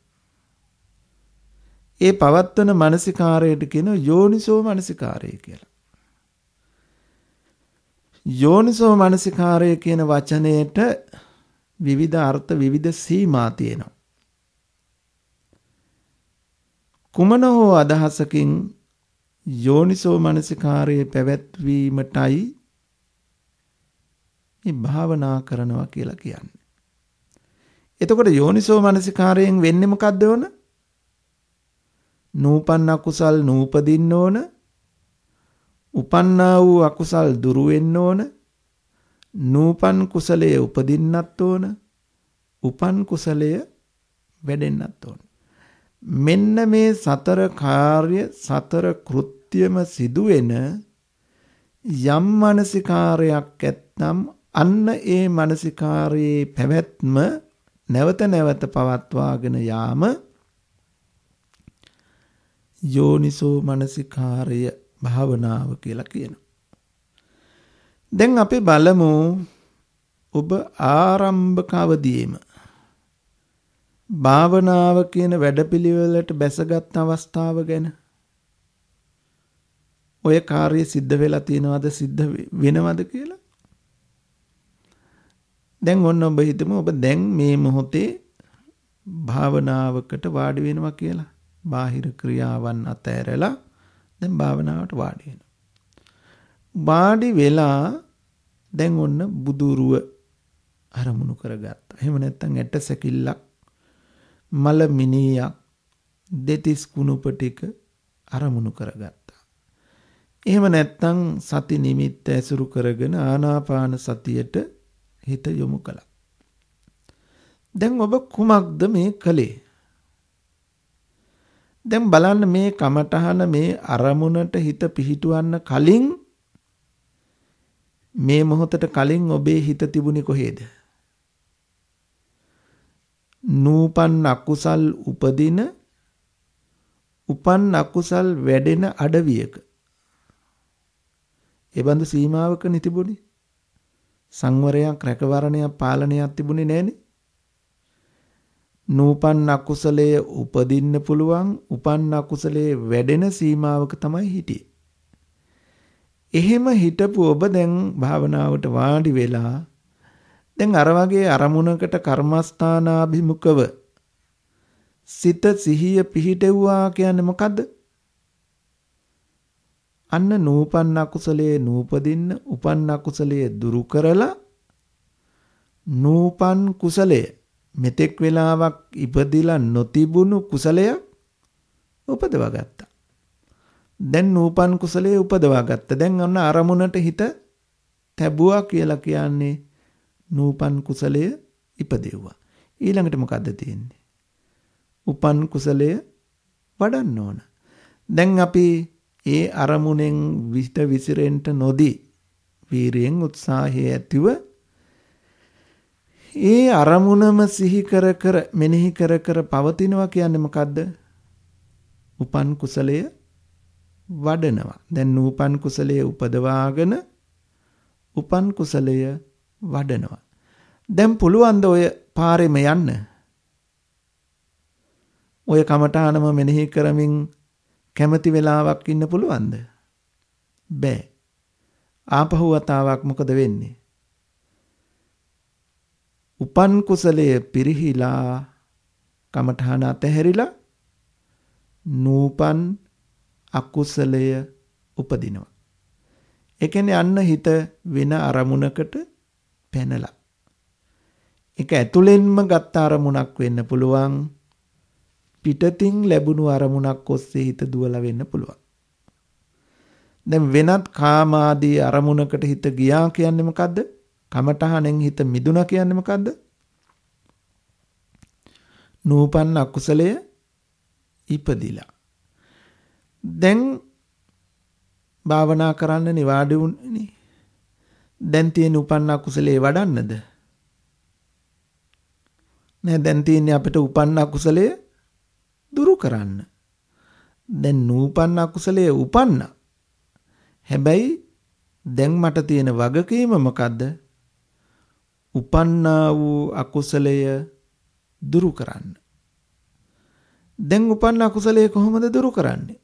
ඒ පවත්වන මානසිකාරයට කියන යෝනිසෝ මානසිකාරය කියලා. යෝනිසෝ මානසිකාරය කියන වචනයට විවිධ අර්ථ විවිධ සීමා තියෙනවා. කුමන හෝ අදහසකින් යෝනිසෝ මානසිකාරයේ පැවැත්වීමටයි මේ භාවනා කරනවා කියලා කියන්නේ. එතකොට යෝනිසෝ මානසිකාරයෙන් වෙන්නේ මොකද්ද ඕන? නූපන් අකුසල් නූපදින්න ඕන, උපන්නා වූ අකුසල් දුරු වෙන්න ඕන, නූපන් කුසලයේ උපදින්නත් ඕන, උපන් කුසලයේ වැඩෙන්නත් ඕන. මෙන්න මේ සතර කාර්ය සතර කෘත්‍යම සිදුවෙන යම් මානසිකාරයක් ඇත්නම් අන්න ඒ මානසිකාරයේ පැවැත්ම නැවත නැවත පවත්වාගෙන යාම යෝනිසෝ මානසිකාරය භාවනාව කියලා කියනවා. දැන් අපි බලමු ඔබ ආරම්භක අවදියේම භාවනාව කියන වැඩපිළිවෙලට බැසගත් අවස්ථාව ගැන. ඔය කාර්ය සිද්ධ වෙලා තියෙනවද සිද්ධ වෙනවද කියලා? දැන් ඔන්න ඔබ හිතමු ඔබ දැන් මේ මොහොතේ භාවනාවකට වාඩි වෙනවා කියලා. බාහිර ක්‍රියාවන් අතහැරලා දැන් භාවනාවට වාඩි වෙනවා. වාඩි වෙලා දැන් ඔන්න බුදුරුව අරමුණු කරගත්තා. එහෙම නැත්නම් ඇට සැකිල්ලක්, මල මිනියක්, දෙතිස් කුණුප ටික අරමුණු කරගත්තා. එහෙම නැත්නම් සති නිමිත්ත ඇසුරු කරගෙන ආනාපාන සතියට හිත යොමු කළා. දැන් ඔබ කුමක්ද මේ කළේ? දැන් බලන්න මේ කමඨහන මේ අරමුණට හිත පිහිටවන්න කලින් මේ මොහොතට කලින් ඔබේ හිත තිබුණේ කොහේද? නූපන් අකුසල් උපදින, උපන් අකුසල් වැඩෙන අඩවියක. ඒ බඳු සීමාවක නිතිබුණේ. සංවරයක්, රැකවරණයක්, පාලනයක් තිබුණේ නැහනේ. නූපන් අකුසලයේ උපදින්න පුළුවන්, උපන් අකුසලයේ වැඩෙන සීමාවක තමයි හිටියේ. එහෙම හිටපු ඔබ දැන් භාවනාවට වාඩි වෙලා දැන් අර වගේ අරමුණකට කර්මස්ථානාභිමුඛව සිත සිහිය පිහිටෙව්වා කියන්නේ මොකද්ද? අන්න නූපන් අකුසලයේ නූපදින්න, උපන් අකුසලයේ දුරු කරලා නූපන් කුසලයේ මෙතෙක් වෙලාවක් ඉපදිලා නොතිබුණු කුසලයක් උපදවා ගත්තා. දැන් නූපන් කුසලයේ උපදවා ගත්තා. දැන් ඔන්න අරමුණට හිත තැබුවා කියලා කියන්නේ නූපන් කුසලයේ ඉපදෙව්වා. ඊළඟට මොකද්ද තියෙන්නේ? උපන් කුසලයේ වඩන්න ඕන. දැන් අපි ඒ අරමුණෙන් විහිද විසිරෙන්න නොදී වීරියෙන් උත්සාහය ඇතිව ඒ අරමුණම සිහි කර කර මෙනෙහි කර කර පවතිනවා කියන්නේ මොකද්ද? උපන් කුසලය වඩනවා. දැන් නූපන් කුසලයේ උපදවාගෙන උපන් කුසලය වඩනවා. දැන් පුළුවන් ද ඔය පාරෙම යන්න? ඔය කමඨානම මෙනෙහි කරමින් කැමැති වෙලාවක් ඉන්න පුළුවන්ද? බෑ. ආපහු වතාවක් මොකද වෙන්නේ? උපන් කුසලයේ පිරිහිලා කමඨාන අතහැරිලා නූපන් අකුසලය උපදිනවා. ඒ කියන්නේ අන්න හිත වෙන අරමුණකට පැනලා. ඒක ඇතුළෙන්ම ගත්ත අරමුණක් වෙන්න පුළුවන්. පිටතින් ලැබුණු අරමුණක් ඔස්සේ හිත දුවලා වෙන්න පුළුවන්. දැන් වෙනත් කාමාදී අරමුණකට හිත ගියා කියන්නේ මොකද්ද? කමඨහනෙන් හිත මිදුණා කියන්නේ මොකද්ද? නූපන්න අකුසලය ඉපදිලා. දැන් භාවනා කරන්න නිවාඩි වුණේ. දැන් තියෙන උපන්න අකුසලේ වඩන්නද? නෑ දැන් තියෙන්නේ අපිට උපන්න අකුසලය දුරු කරන්න. දැන් නූපන්න අකුසලයේ උපන්න. හැබැයි දැන් මට තියෙන වගකීම මොකද්ද? උපන්නා වූ අකුසලය දුරු කරන්න. දැන් උපන්න අකුසලයේ කොහොමද දුරු කරන්නේ?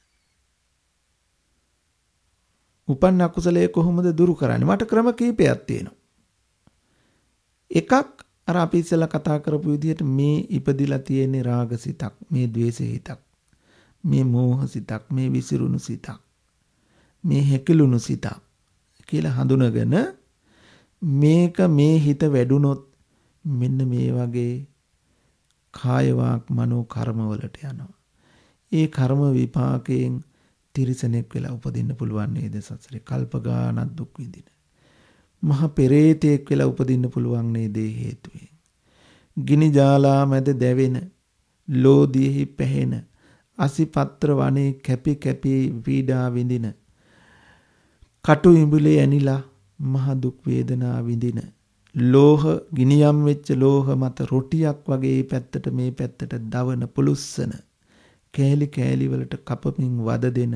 උපන්න අකුසලයේ කොහොමද දුරු කරන්නේ? මට ක්‍රම කීපයක් තියෙනවා. එකක් අර අපි ඉස්සෙල්ලා කතා කරපු විදිහට මේ ඉපදිලා තියෙන රාගසිතක්, මේ ද්වේෂසිතක්, මේ මෝහසිතක්, මේ විසිරුණු සිතක්, මේ හැකිලුණු සිතක් කියලා හඳුනගෙන මේක මේ හිත වැඩුණොත් මෙන්න මේ වගේ කාය වාක් මනෝ කර්ම වලට යනවා. ඒ කර්ම විපාකයෙන් තිරිසනෙක් වෙලා උපදින්න පුළුවන් නේද සසරේ? කල්ප ගානක් දුක් විඳින. මහ පෙරේතෙක් වෙලා උපදින්න පුළුවන් නේද හේතුවෙන්? ගිනි ජාලා මැද දැවෙන, ලෝදියෙහි පැහෙන, අසිපත්‍ර වනේ කැපි කැපි පීඩා විඳින, කටු ඉඹුලේ ඇනිලා මහ දුක් වේදනා විඳින, ලෝහ ගිනියම් වෙච්ච ලෝහ මත රොටියක් වගේ පැත්තට මේ පැත්තට දවන පුලුස්සන, කෑලි කෑලි වලට කපමින් වද දෙන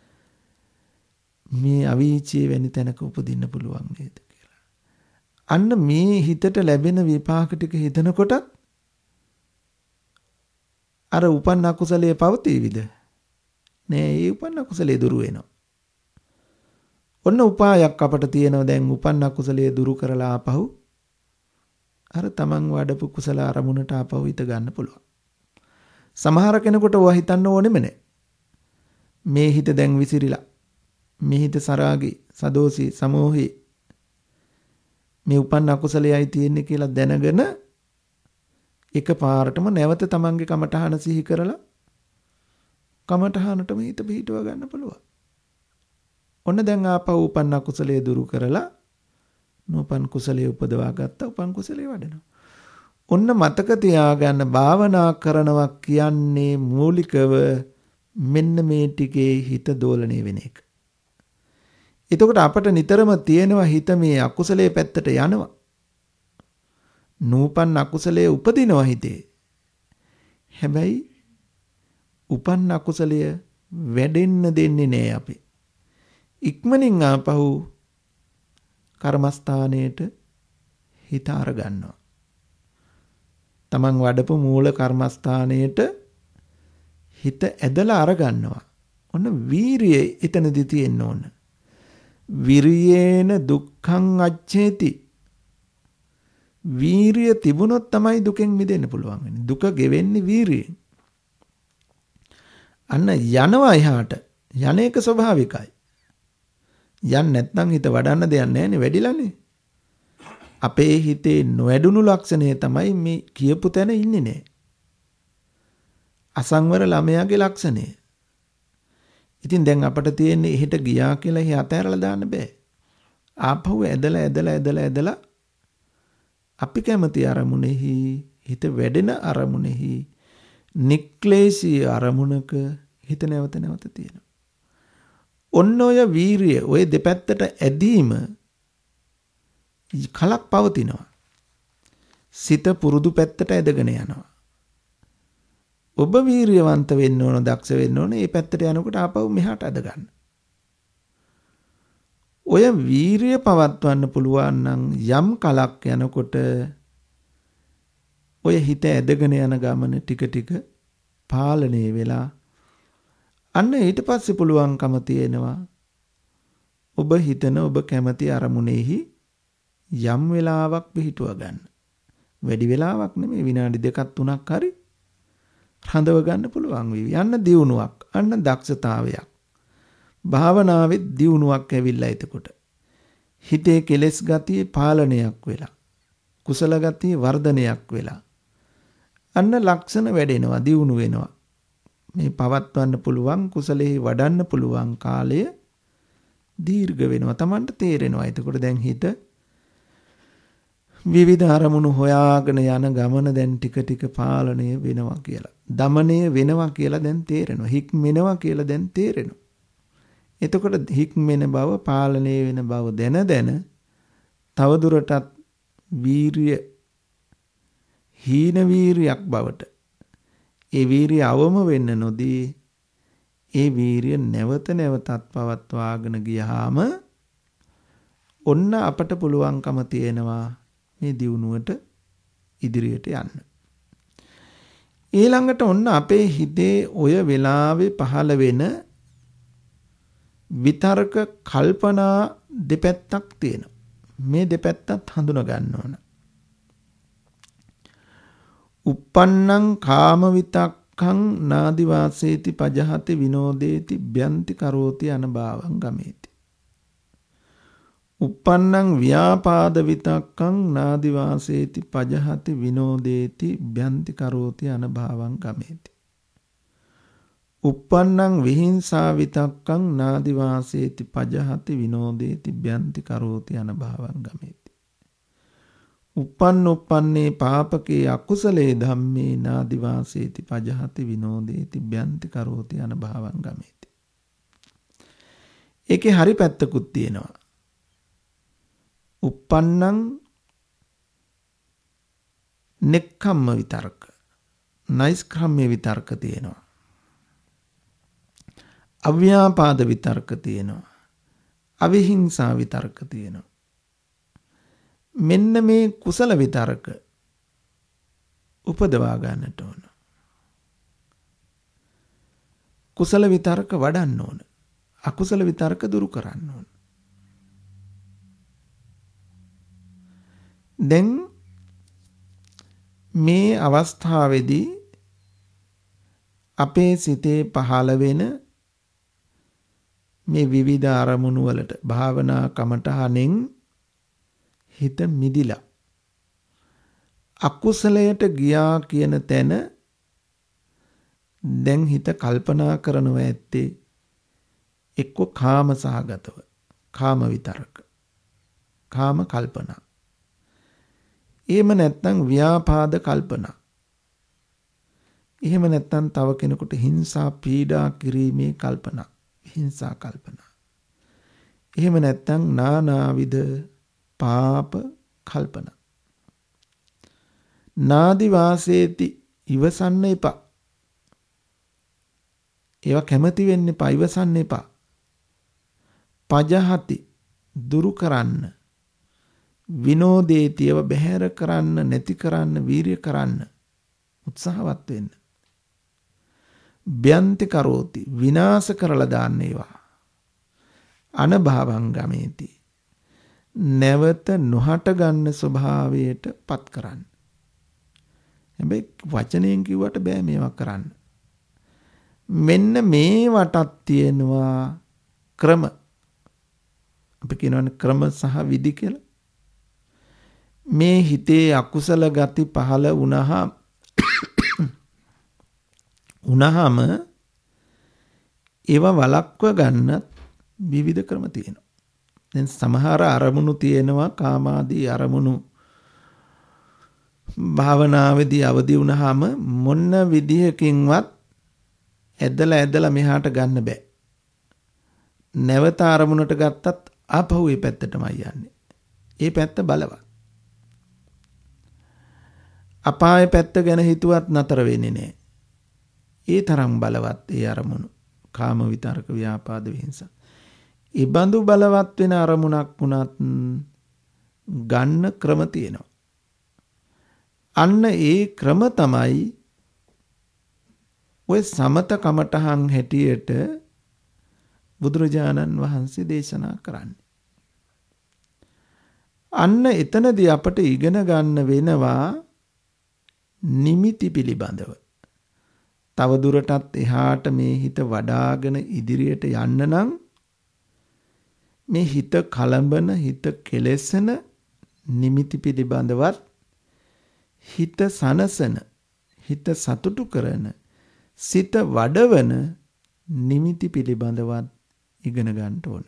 මේ අවීචයේ වැනි තැනක උපදින්න පුළුවන් නේද කියලා. අන්න මේ හිතට ලැබෙන විපාක ටික හිතනකොටත් අර උපන්න අකුසලයේ පවතිවිද? නෑ, ඒ උපන්න අකුසලයේ දුරු වෙනවා. ඔන්න උපායක් අපට තියෙනවා දැන් උපන්න අකුසලයේ දුරු කරලා ආපහු අර තමන් වඩපු කුසල අරමුණට ආපහු හිත ගන්න පුළුවන්. සමහර කෙනෙකුට ඔය හිතන්න ඕනෙම නෑ. මේ හිත දැන් විසිරිලා, මේ හිත සරාගී, සදෝසී, සමෝහී, මේ උපන්න අකුසලයයි තියෙන්නේ කියලා දැනගෙන එක පාරටම නැවත තමන්ගේ කමඨහන සිහි කරලා කමඨහනටම හිත පිහිටව ගන්න පුළුවන්. ඔන්න දැන් ආපහු උපන්න අකුසලයේ දුරු කරලා නූපන් කුසලයේ උපදවා ගත්ත උපන් කුසලයේ වඩනවා. ඔන්න මතක තියාගන්න භාවනා කරනවා කියන්නේ මූලිකව මෙන්න මේ ටිකේ හිත දෝලණය වෙන එක. එතකොට අපට නිතරම තියෙනවා හිත මේ අකුසලයේ පැත්තට යනවා. නූපන් අකුසලයේ උපදිනවා හිතේ. හැබැයි උපන් අකුසලය වැඩෙන්න දෙන්නේ නෑ අපි. ඉක්මනින් ආපහු කර්මස්ථානයේට හිත අරගන්නවා. තමන් වඩපු මූල කර්මස්ථානයේට හිත ඇදලා අරගන්නවා. ඔන්න වීරිය එතනදී තියෙන්න ඕන. විරියේන දුක්ඛං අච්ඡේති. වීරිය තිබුණොත් තමයි දුකෙන් මිදෙන්න පුළුවන් වෙන්නේ. දුක ගෙවෙන්නේ වීරියෙන්. අන්න යනවා එහාට. යන එක ස්වභාවිකයි. යන්න නැත්නම් හිත වඩන්න දෙයක් නැහැනේ, වැඩිලානේ. අපේ හිතේ නොවැඩුණු ලක්ෂණය තමයි මේ කියපු තැන ඉන්නේ නැහැ. අසංවර ළමයාගේ ලක්ෂණය. ඉතින් දැන් අපට තියෙන්නේ එහෙට ගියා කියලා එහි අතහැරලා දාන්න බෑ. ආපහු ඇදලා අපි කැමති අරමුණෙහි, හිත වැඩෙන අරමුණෙහි, නික්ලේශී අරමුණක හිත නැවත තියෙනවා. ඔන්න ඔය වීරිය, ඔය දෙපැත්තට ඇදීම කලක් පවතිනවා. සිත පුරුදු පැත්තට ඇදගෙන යනවා. ඔබ වීරියවන්ත වෙන්න ඕන, දක්ෂ වෙන්න ඕන. මේ පැත්තට යනකොට ආපහු මෙහාට ඇද ගන්න. ඔය වීරිය පවත්වන්න පුළුවන් නම් යම් කලක් යනකොට ඔය හිත ඇදගෙන යන ගමන ටික ටික පාලනය වෙලා අන්න ඊට පස්සේ පුළුවන්කම තියෙනවා ඔබ හිතන ඔබ කැමති අරමුණෙහි යම් වෙලාවක් පිහිටුව ගන්න. වැඩි වෙලාවක් නෙමෙයි, විනාඩි 2ක් 3ක් හරි රඳව ගන්න පුළුවන් වෙවි. යන්න දියුණුවක්, අන්න දක්ෂතාවයක්. භාවනාවේ දියුණුවක් ඇවිල්ලා එතකොට. හිතේ කෙලෙස් ගතිය පාලනයක් වෙලා. කුසල ගතිය වර්ධනයක් වෙලා. අන්න ලක්ෂණ වැඩෙනවා, දියුණු වෙනවා. මේ පවත්වන්න පුළුවන්, කුසලෙහි වඩන්න පුළුවන් කාලය දීර්ඝ වෙනවා. Tamanට තේරෙනවා. එතකොට දැන් හිත විවිධ අරමුණු හොයාගෙන යන ගමන දැන් ටික ටික පාලනය වෙනවා කියලා. දමනය වෙනවා කියලා දැන් තේරෙනවා. හික්මෙනවා කියලා දැන් තේරෙනවා. එතකොට හික්මෙන බව, පාලනය වෙන බව දැන තවදුරටත් වීරිය හීන වීරියක් බවට ඒ වීරිය අවම වෙන්න නොදී ඒ වීරිය නැවත නැවතත් පවත්වාගෙන ගියාම ඔන්න අපට පුළුවන්කම තියෙනවා මේ දියුණුවට ඉදිරියට යන්න. ඊළඟට ඔන්න අපේ හිතේ ඔය වෙලාවේ පහළ වෙන විතර්ක කල්පනා දෙපැත්තක් තියෙනවා. මේ දෙපැත්තත් හඳුනා ගන්න ඕන. uppannං කාම විතක්ඛං නාදි වාසේති පජහති විනෝදේති බ්‍යන්ති කරෝති අනභාවං ගමේති. uppannං ව්‍යාපාද විතක්ඛං නාදි වාසේති පජහති විනෝදේති බ්‍යන්ති කරෝති අනභාවං ගමේති. uppannං විහිංසා විතක්ඛං නාදි වාසේති පජහති විනෝදේති බ්‍යන්ති කරෝති අනභාවං ගමේති. uppන්නේ පාපකේ අකුසලේ ධම්මේ නාදි වාසේති පජහති විනෝදේති බ්‍යන්ති කරෝති අනභාවං ගමේති. ඒකේ හරි පැත්තකුත් තියෙනවා. uppannං නෙක්ඛම්ම විතර්ක, නෛෂ්ක්‍රම්‍ය විතර්ක තියෙනවා. අව්‍යාපාද විතර්ක තියෙනවා. අවිහිංසා විතර්ක තියෙනවා. මෙන්න මේ කුසල විතර්ක උපදවා ගන්නට ඕන. කුසල විතර්ක වඩන්න ඕන. අකුසල විතර්ක දුරු කරන්න ඕන. දැන් මේ අවස්ථාවේදී අපේ සිතේ පහළ වෙන මේ විවිධ අරමුණු වලට භාවනා කමඨහනෙන් හිත මිදිලා අකුසලයට ගියා කියන තැන දැන් හිත කල්පනා කරනවා ඇත්තේ එක්ක කාම සහගතව, කාම විතරක, කාම කල්පනා. එහෙම නැත්නම් ව්‍යාපාද කල්පනා. එහෙම නැත්නම් තව කෙනෙකුට හිංසා පීඩා කිරීමේ කල්පනා, හිංසා කල්පනා. එහෙම නැත්නම් නානාවිද පාප කල්පනා. නාදි වාසේති ඉවසන්න එපා. ඒවා කැමති වෙන්න එපා, ඉවසන්න එපා. පජහති දුරු කරන්න. විනෝදේති ඒවා බැහැර කරන්න, නැති කරන්න, වීරිය කරන්න උත්සාහවත් වෙන්න. බ්‍යන්ති කරෝති විනාශ කරලා දාන්න ඒවා. අනභාවං ගමේති නැවත නොහට ගන්න ස්වභාවයට පත් කරන්න. හැබැයි වචනයෙන් කිව්වට බෑ මේවා කරන්න. මෙන්න මේවටත් තියෙනවා ක්‍රම. අපි කියනවානේ ක්‍රම සහ විදි කියලා. මේ හිතේ අකුසල ගති පහළ වුණාම ඒවා වළක්ව ගන්නත් විවිධ ක්‍රම තියෙනවා. දැන් සමහර අරමුණු තියෙනවා, කාමාදී අරමුණු භාවනාවේදී අවදි වුණාම මොන විදිහකින්වත් ඇදලා මෙහාට ගන්න බෑ. නැවත අරමුණට ගත්තත් ආපහු ඒ පැත්තටමයි යන්නේ. ඒ පැත්ත බලවත්. අපාය පැත්ත ගැන හිතුවත් නතර වෙන්නේ නැහැ. ඒ තරම් බලවත් ඒ අරමුණු. කාම විතරක, ව්‍යාපාද, විහිංසා. ඒ බඳු බලවත් වෙන අරමුණක් වුණත් ගන්න ක්‍රම තියෙනවා. අන්න ඒ ක්‍රම තමයි ඔය සමත කමඨහන් හැටියට බුදුරජාණන් වහන්සේ දේශනා කරන්නේ. අන්න එතනදී අපට ඉගෙන ගන්න වෙනවා නිමිති පිළිබඳව. තව දුරටත් එහාට මේ හිත වඩාගෙන ඉදිරියට යන්න නම් මේ හිත කලඹන, හිත කෙලෙසන නිමිති පිළිබඳවත් හිත සනසන, හිත සතුටු කරන, සිත වඩවන නිමිති පිළිබඳවත් ඉගෙන ගන්න ඕන.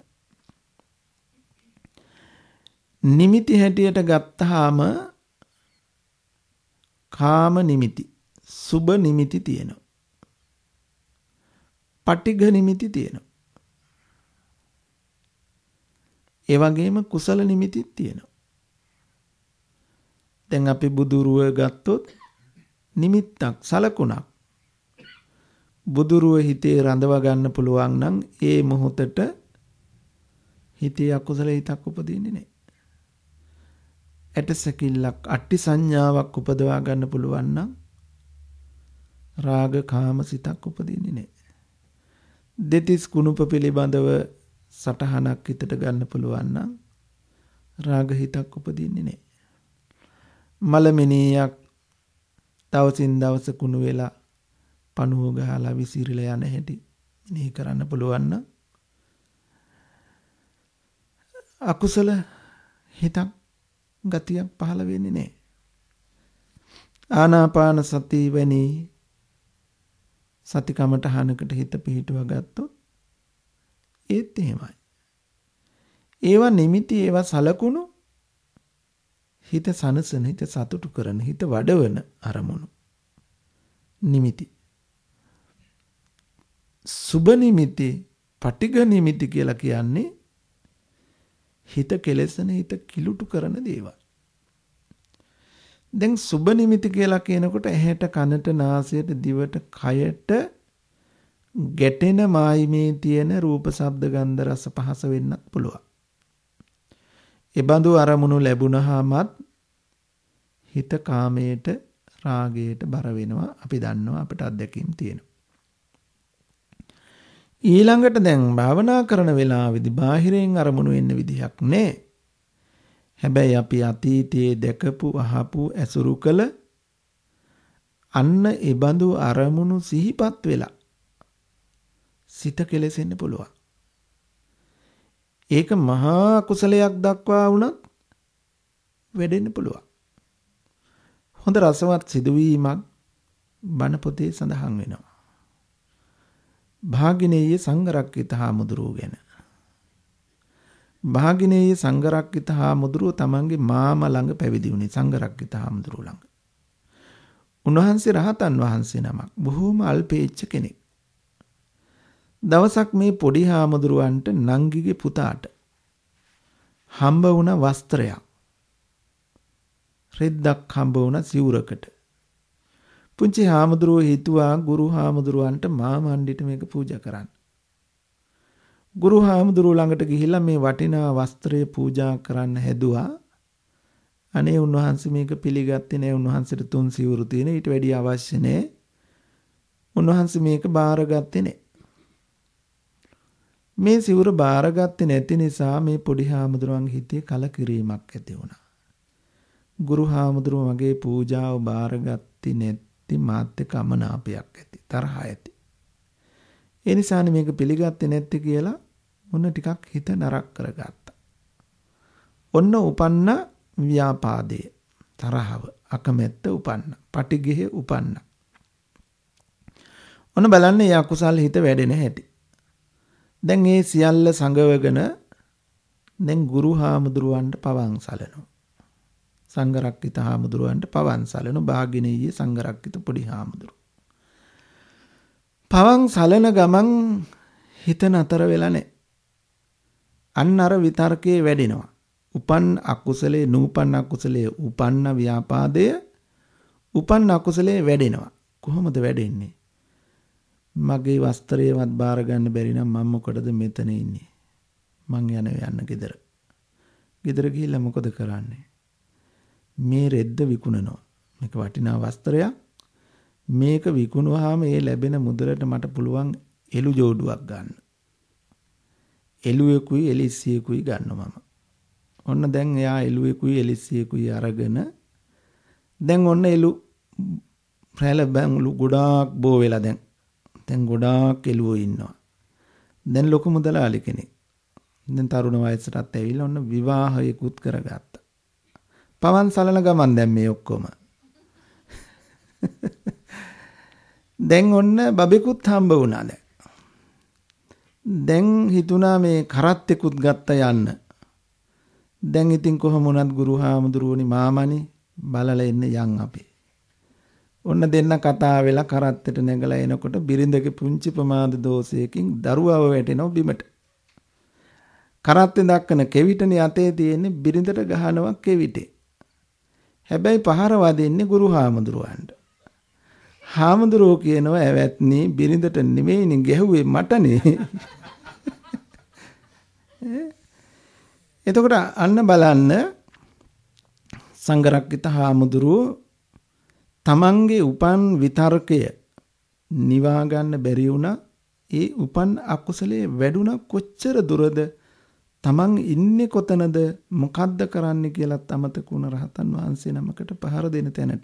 නිමිති හැටියට ගත්තාම කාම නිමිති, සුබ නිමිති තියෙනවා. පටිඝ නිමිති තියෙනවා. ඒ වගේම කුසල නිමිතිත් තියෙනවා. දැන් අපි බුදුරුව ගත්තොත් නිමිත්තක්, සලකුණක්. බුදුරුව හිතේ රඳව ගන්න පුළුවන් නම් ඒ මොහොතට හිතේ අකුසල හිතක් උපදින්නේ නැහැ. ඇටසැකිල්ලක්, අට්ටි සංඥාවක් උපදවා ගන්න පුළුවන් නම් රාග කාම සිතක් උපදින්නේ නැහැ. දෙතිස් කුණුප පිළිබඳව සටහනක් හිතට ගන්න පුළුවන් නම් රාග හිතක් උපදින්නේ නැහැ. මලමිනියක් දවසින් දවස කුණු වෙලා පණුව ගහලා විසිරිලා යන හැටි මෙනෙහි කරන්න පුළුවන් නම් අකුසල හිතක් ගතියක් පහළ වෙන්නේ නැහැ. ආනාපාන සති වෙනි සති කමඨහනකට හිත පිහිටුවා ගත්තොත් ඒත් එහෙමයි. ඒවා නිමිති, ඒවා සලකුණු හිත සනසන, හිත සතුටු කරන, හිත වඩවන අරමුණු නිමිති. සුබ නිමිති, පටිඝ නිමිති කියලා කියන්නේ හිත කෙලෙසන, හිත කිලුටු කරන දේවල්. දැන් සුබ නිමිති කියලා කියනකොට ඇහැට, කනට, නාසයට, දිවට, කයට ගැටෙන මායිමේ තියෙන රූප, ශබ්ද, ගන්ධ, රස, පහස වෙන්නත් පුළුවන්. ඒ බඳු අරමුණු ලැබුණාමත් හිත කාමයට, රාගයට බර වෙනවා. අපි දන්නවා, අපිට අත්දැකීම් තියෙනවා. ඊළඟට දැන් භාවනා කරන වෙලාවේදී බාහිරින් අරමුණු එන්න විදිහක් නැහැ. හැබැයි අපි අතීතයේ දැකපු, අහපු, ඇසුරු කළ අන්න ඒ බඳු අරමුණු සිහිපත් වෙලා සිත කෙලෙසෙන්න පුළුවන්. ඒක මහා කුසලයක් දක්වා වුණත් වැඩෙන්න පුළුවන්. හොඳ රසවත් සිදුවීමක් බණ පොතේ සඳහන් වෙනවා. භාගිනේය සංඝරක්කිත හාමුදුරුවෝ ගැන. භාගිනේය සංඝරක්කිත හාමුදුරුවෝ තමන්ගේ මාම ළඟ පැවිදි වුණේ, සංඝරක්කිත හාමුදුරුවෝ ළඟ. උන්වහන්සේ රහතන් වහන්සේ නමක්, බොහෝම අල්පේච්ඡ කෙනෙක්. දවසක් මේ පොඩි හාමුදුරුවන්ට නංගිගේ පුතාට හම්බ වුණ වස්ත්‍රයක්, රෙද්දක් හම්බ වුණ සිවුරකට. පුංචි හාමුදුරුවෝ හිතුවා ගුරු හාමුදුරුවන්ට මාමණ්ඩිට මේක පූජා කරන්න. ගුරු හාමුදුරුවෝ ළඟට ගිහිල්ලා මේ වටිනා වස්ත්‍රය පූජා කරන්න හැදුවා. අනේ උන්වහන්සේ මේක පිළිගත්තේ නැහැ. උන්වහන්සේට 3 සිවුරු තියෙන, ඊට වැඩිය අවශ්‍ය නැහැ. උන්වහන්සේ මේක බාරගත්තේ නැහැ. මේ සිවුර බාරගත්තේ නැති නිසා මේ පොඩි හාමුදුරුවන්ගේ හිතේ කලකිරීමක් ඇති වුණා. ගුරු හාමුදුරුවෝ මගේ පූජාව බාරගත්තේ නැති මාත් එක්ක අමනාපයක් ඇති, තරහ ඇති. ඒ නිසානේ මේක පිළිගත්තේ නැත්තේ කියලා මොන ටිකක් හිත නරක කරගත්තා. ඔන්න උපන්න ව්‍යාපාදයේ, තරහව, අකමැත්ත උපන්න, පටිඝය උපන්න. ඔන්න බලන්න මේ අකුසල් හිත වැඩෙන හැටි. දැන් මේ සියල්ල සංගවගෙන දැන් ගුරු හාමුදුරුවන්ට පවන් සලනවා. සංඝරක්කිත හාමුදුරුවන්ට පවන් සලන භාගිනීය සංඝරක්කිත පොඩි හාමුදුරුවෝ. පවන් සලන ගමන් හිත නතර වෙලා නැහැ. අන්න අර විතර්කයේ වැඩෙනවා. උපන් අකුසලේ, නූපන් අකුසලේ, උපන්න ව්‍යාපාදය, උපන් අකුසලේ වැඩෙනවා. කොහොමද වැඩෙන්නේ? මගේ වස්ත්‍රයවත් බාර ගන්න බැරි නම් මම මොකටද මෙතන ඉන්නේ? මං යන්න ගෙදර. ගෙදර ගිහිල්ලා මොකද කරන්නේ? මේ රෙද්ද විකුණනවා. මේක වටිනා වස්ත්‍රයක්. මේක විකුණුවාම ඒ ලැබෙන මුදලට මට පුළුවන් එළු ජෝඩුවක් ගන්න. එළුවෙකුයි එලිසියෙකුයි ගන්නවා මම. ඔන්න දැන් එයා එළුවෙකුයි එලිසියෙකුයි අරගෙන දැන් ඔන්න එළු රැළ බැංගලු ගොඩාක් බෝ වෙලා දැන් ගොඩාක් එළුවෝ ඉන්නවා. දැන් ලොකු මුදලාලි කෙනෙක්. දැන් තරුණ වයසටත් ඇවිල්ලා ඔන්න විවාහයකුත් කරගත්තා. පවන් සලන ගමන් දැන් මේ ඔක්කොම. දැන් ඔන්න බබෙකුත් හම්බ වුණා දැන්. දැන් හිතුණා මේ කරත්තෙකුත් ගත්ත යන්න. දැන් ඉතින් කොහොම වුණත් ගුරු හාමුදුරුවනි මාමනි බලලා එන්න යන් අපි. ඔන්න දෙන්න කතා වෙලා කරත්තෙට නැගලා එනකොට බිරිඳගේ පුංචි ප්‍රමාද දෝෂයකින් දරුවව වැටෙනවා බිමට. කරත්තෙන් දක්කන කෙවිතනේ අතේ තියෙන්නේ බිරිඳට ගහනවා කෙවිතේ. හැබැයි පහර වදින්නේ ගුරු හාමුදුරුවන්ට. හාමුදුරුවෝ කියනවා ඇවැත්නි බිරිඳට නෙමෙයිනේ ගැහුවේ මටනේ. එතකොට අන්න බලන්න සංඝරක්කිත හාමුදුරුවෝ තමන්ගේ උපන් විතර්කය නිවා ගන්න බැරි වුණා. ඒ උපන් අකුසලයේ වැඩුණා කොච්චර දුරද තමන් ඉන්නේ කොතනද මොකද්ද කරන්නේ කියලා අමතක වුණ රහතන් වහන්සේ නමකට පහර දෙන තැනට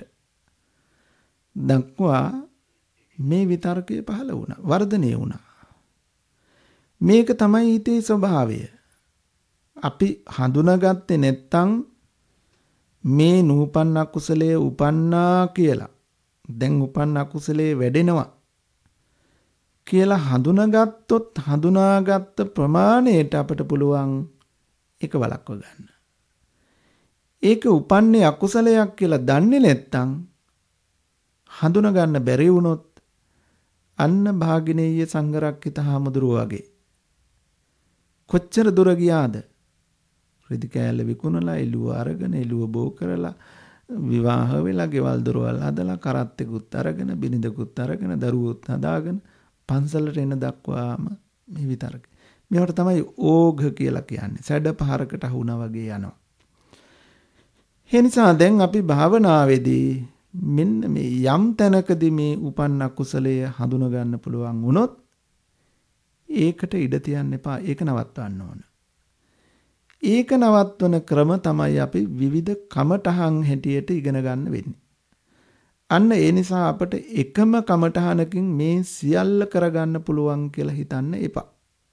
දක්වා මේ විතර්කය පහළ වුණා වර්ධනය වුණා. මේක තමයි හිතේ ස්වභාවය. අපි හඳුනාගත්තේ නැත්තම් මේ නූපන්න අකුසලයේ උපන්නා කියලා දැන් උපන්න අකුසලයේ වැඩෙනවා කියලා හඳුනාගත්තොත් හඳුනාගත්ත ප්‍රමාණයට අපට පුළුවන් ඒක වළක්ව ගන්න. ඒක උපන්නේ අකුසලයක් කියලා දන්නේ නැත්තම් හඳුනා ගන්න බැරි වුණොත් අන්න භාගිනීය සංඝරක්කිත හාමුදුරුවෝ වගේ කොච්චර දුර ගියාද? රෙදි කෑල්ල විකුණලා එළුව අරගෙන එළුව බෝ කරලා විවාහ වෙලා ගෙවල් දොරවල් හදලා කරත්තෙකුත් අරගෙන බිනිදකුත් අරගෙන දරුවොත් හදාගෙන පන්සලට එන දක්වාම මේ විතරක. මේවට තමයි ඕඝ කියලා කියන්නේ. සැඩ පහරකට අහුණා වගේ යනවා. ඒ නිසා දැන් අපි භාවනාවේදී මෙන්න මේ යම් තැනකදී මේ උපන්න කුසලය හඳුනා ගන්න පුළුවන් වුණොත් ඒකට ඉඩ තියන්න එපා. ඒක නවත්වන්න ඕන. ඒක නවත්වන ක්‍රම තමයි අපි විවිධ කමඨහන් හැටියට ඉගෙන ගන්න වෙන්නේ. අන්න ඒ නිසා අපට එකම කමඨහනකින් මේ සියල්ල කරගන්න පුළුවන් කියලා හිතන්න එපා.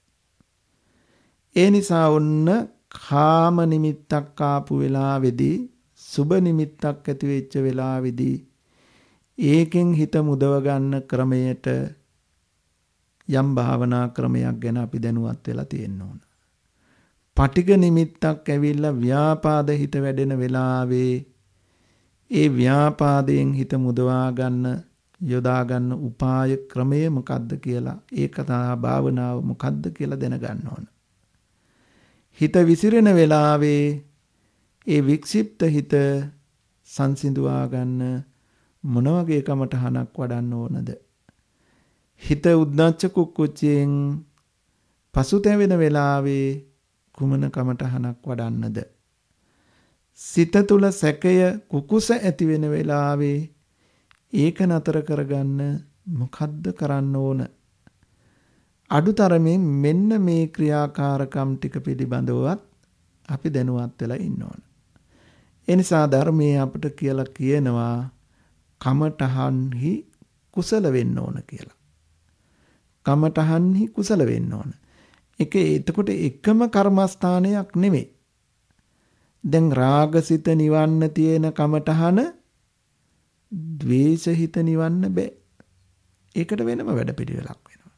ඒ නිසා ඔන්න කාම නිමිත්තක් ආපු වෙලාවේදී සුබ නිමිත්තක් ඇති වෙච්ච වෙලාවේදී ඒකෙන් හිත මුදව ගන්න ක්‍රමයට යම් භාවනා ක්‍රමයක් ගැන අපි දැනුවත් වෙලා තියෙන්න ඕන. පටිඝ නිමිත්තක් ඇවිල්ලා ව්‍යාපාද හිත වැඩෙන වෙලාවේ ඒ ව්‍යාපාදයෙන් හිත මුදවා ගන්න යොදා ගන්න උපාය ක්‍රමය මොකද්ද කියලා ඒක තමයි භාවනාව මොකද්ද කියලා දැනගන්න ඕන. හිත විසිරෙන වෙලාවේ ඒ වික්ෂිප්ත හිත සංසිඳුවා ගන්න මොන වගේ කමටහනක් වඩන්න ඕනද? හිත උද්දච්ච කුක්කුච්චයෙන් පසුතැවෙන වෙලාවේ කුමන කමටහනක් වඩන්නද? සිත තුල සැකය කුකුස ඇති වෙන වෙලාවේ ඒක නතර කරගන්න මොකද්ද කරන්න ඕන? අඩුතරමින් මෙන්න මේ ක්‍රියාකාරකම් ටික පිළිබඳවත් අපි දැනුවත් වෙලා ඉන්න ඕන. ඒ නිසා ධර්මයේ අපිට කියලා කියනවා කමඨහන්හි කුසල වෙන්න ඕන කියලා. කමඨහන්හි කුසල වෙන්න ඕන. එතකොට එකම කර්මස්ථානයක් නෙමෙයි. දැන් රාගසිත නිවන්න තියෙන කමඨහන ද්වේෂහිත නිවන්න බෑ. ඒකට වෙනම වැඩපිළිවෙලක් වෙනවා.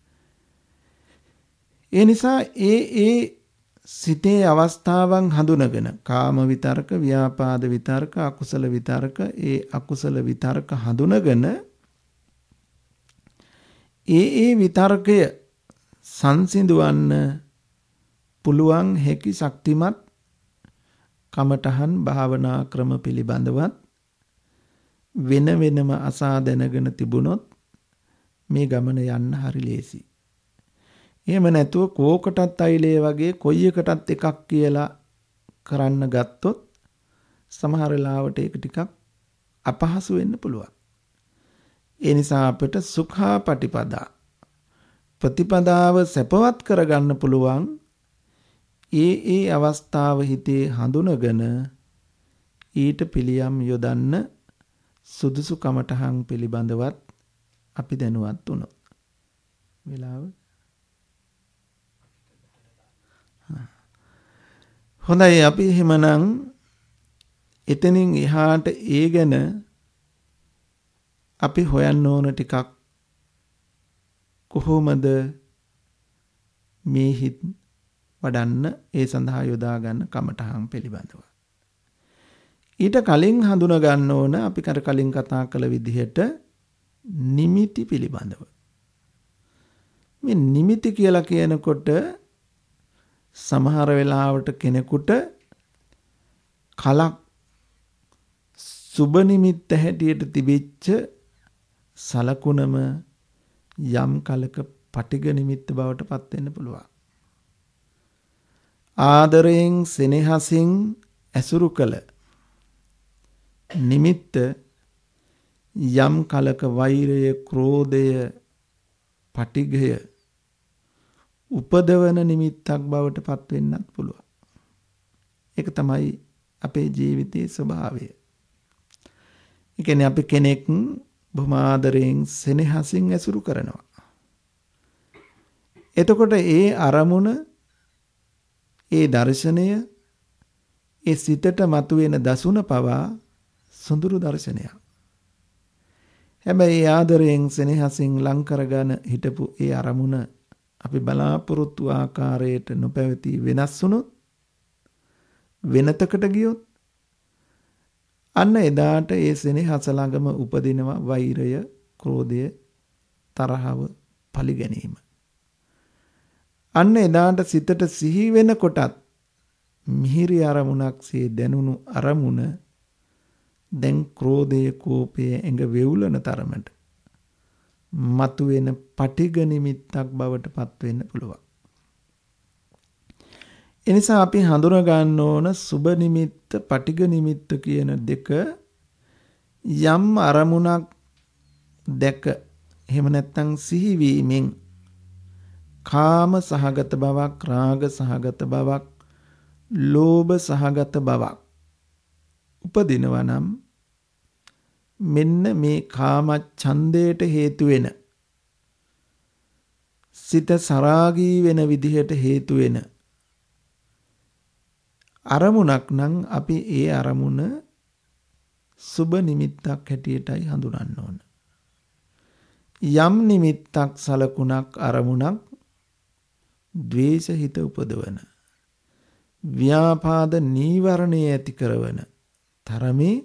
ඒ නිසා ඒ සිතේ අවස්ථාවන් හඳුනගෙන කාම විතරක, ව්‍යාපාද විතරක, අකුසල විතරක, ඒ අකුසල විතරක හඳුනගෙන ඒ විතරකය සංසිඳවන්න පුළුවන් හැකි ශක්තිමත් කමඨහන් භාවනා ක්‍රම පිළිබඳවත් වෙන වෙනම අසා දැනගෙන තිබුණොත් මේ ගමන යන්න හරි ලේසි. එහෙම නැතුව කෝකටත් අයිලේ වගේ කොයි එකටත් එකක් කියලා කරන්න ගත්තොත් සමහර වෙලාවට ඒක ටිකක් අපහසු වෙන්න පුළුවන්. ඒ නිසා අපිට සුඛා පටිපදා ප්‍රතිපදාව සැපවත් කරගන්න පුළුවන් ඒ අවස්ථාව හිතේ හඳුනගෙන ඊට පිළියම් යොදන්න සුදුසු කමඨහන් පිළිබඳවත් අපි දැනුවත් වුණොත් වෙලාව හොඳයි අපි එහෙමනම් එතනින් එහාට ඒ ගැන අපි හොයන්න ඕන ටිකක් කොහොමද මේ හිත් වඩන්න ඒ සඳහා යොදා ගන්න කමඨහන් පිළිබඳව. ඊට කලින් හඳුනා ගන්න ඕන අපි කලින් කතා කළ විදිහට නිමිති පිළිබඳව. මේ නිමිති කියලා කියනකොට සමහර වෙලාවට කෙනෙකුට කලක් සුබ නිමිත්ත හැටියට තිබිච්ච සලකුණම යම් කලක පටිඝ නිමිත්ත බවට පත් වෙන්න පුළුවන්. ආදරයෙන් සෙනෙහසින් ඇසුරු කළ නිමිත්ත යම් කලක වෛරය, ක්‍රෝධය, පටිඝය උපදවන නිමිත්තක් බවට පත් වෙන්නත් පුළුවන්. ඒක තමයි අපේ ජීවිතයේ ස්වභාවය. ඒ කියන්නේ අපි කෙනෙක් බොහොම ආදරයෙන් සෙනෙහසින් ඇසුරු කරනවා. එතකොට ඒ අරමුණ, ඒ දර්ශනය, ඒ සිතට මතුවෙන දසුන පවා සොඳුරු දර්ශනයක්. හැබැයි ආදරයෙන් සෙනෙහසින් ලං කරගෙන හිටපු ඒ අරමුණ අපි බලාපොරොත්තු ආකාරයට නොපැවති වෙනස් වුණොත්, වෙනතකට ගියොත් අන්න එදාට ඒ සෙනෙහස ළඟම උපදිනවා වෛරය, ක්‍රෝධය, තරහව, පලිගැනීම. අන්න එදාට සිතට සිහි වෙනකොටත් මිහිරි අරමුණක්සේ දැනුණු අරමුණ දැන් ක්‍රෝධය, කෝපය ඇඟ වෙවුලන තරමට මතුවෙන පටිඝ නිමිත්තක් බවට පත් වෙන්න පුළුවන්. එනිසා අපි හඳුනා ගන්න ඕන සුබ නිමිත්ත, පටිඝ නිමිත්ත කියන දෙක යම් අරමුණක් දැක එහෙම නැත්නම් සිහි වීමෙන් කාම සහගත බවක්, රාග සහගත බවක්, ලෝභ සහගත බවක් උපදිනවා නම් මෙන්න මේ කාම ඡන්දයට හේතු වෙන, සිත සරාගී වෙන විදිහට හේතු වෙන අරමුණක් නම් අපි ඒ අරමුණ සුබ නිමිත්තක් හැටියටයි හඳුනන්න ඕන. යම් නිමිත්තක්, සලකුණක්, අරමුණක් ද්වේෂ හිත උපදවන, ව්‍යාපාද නීවරණය ඇති කරවන තරමේ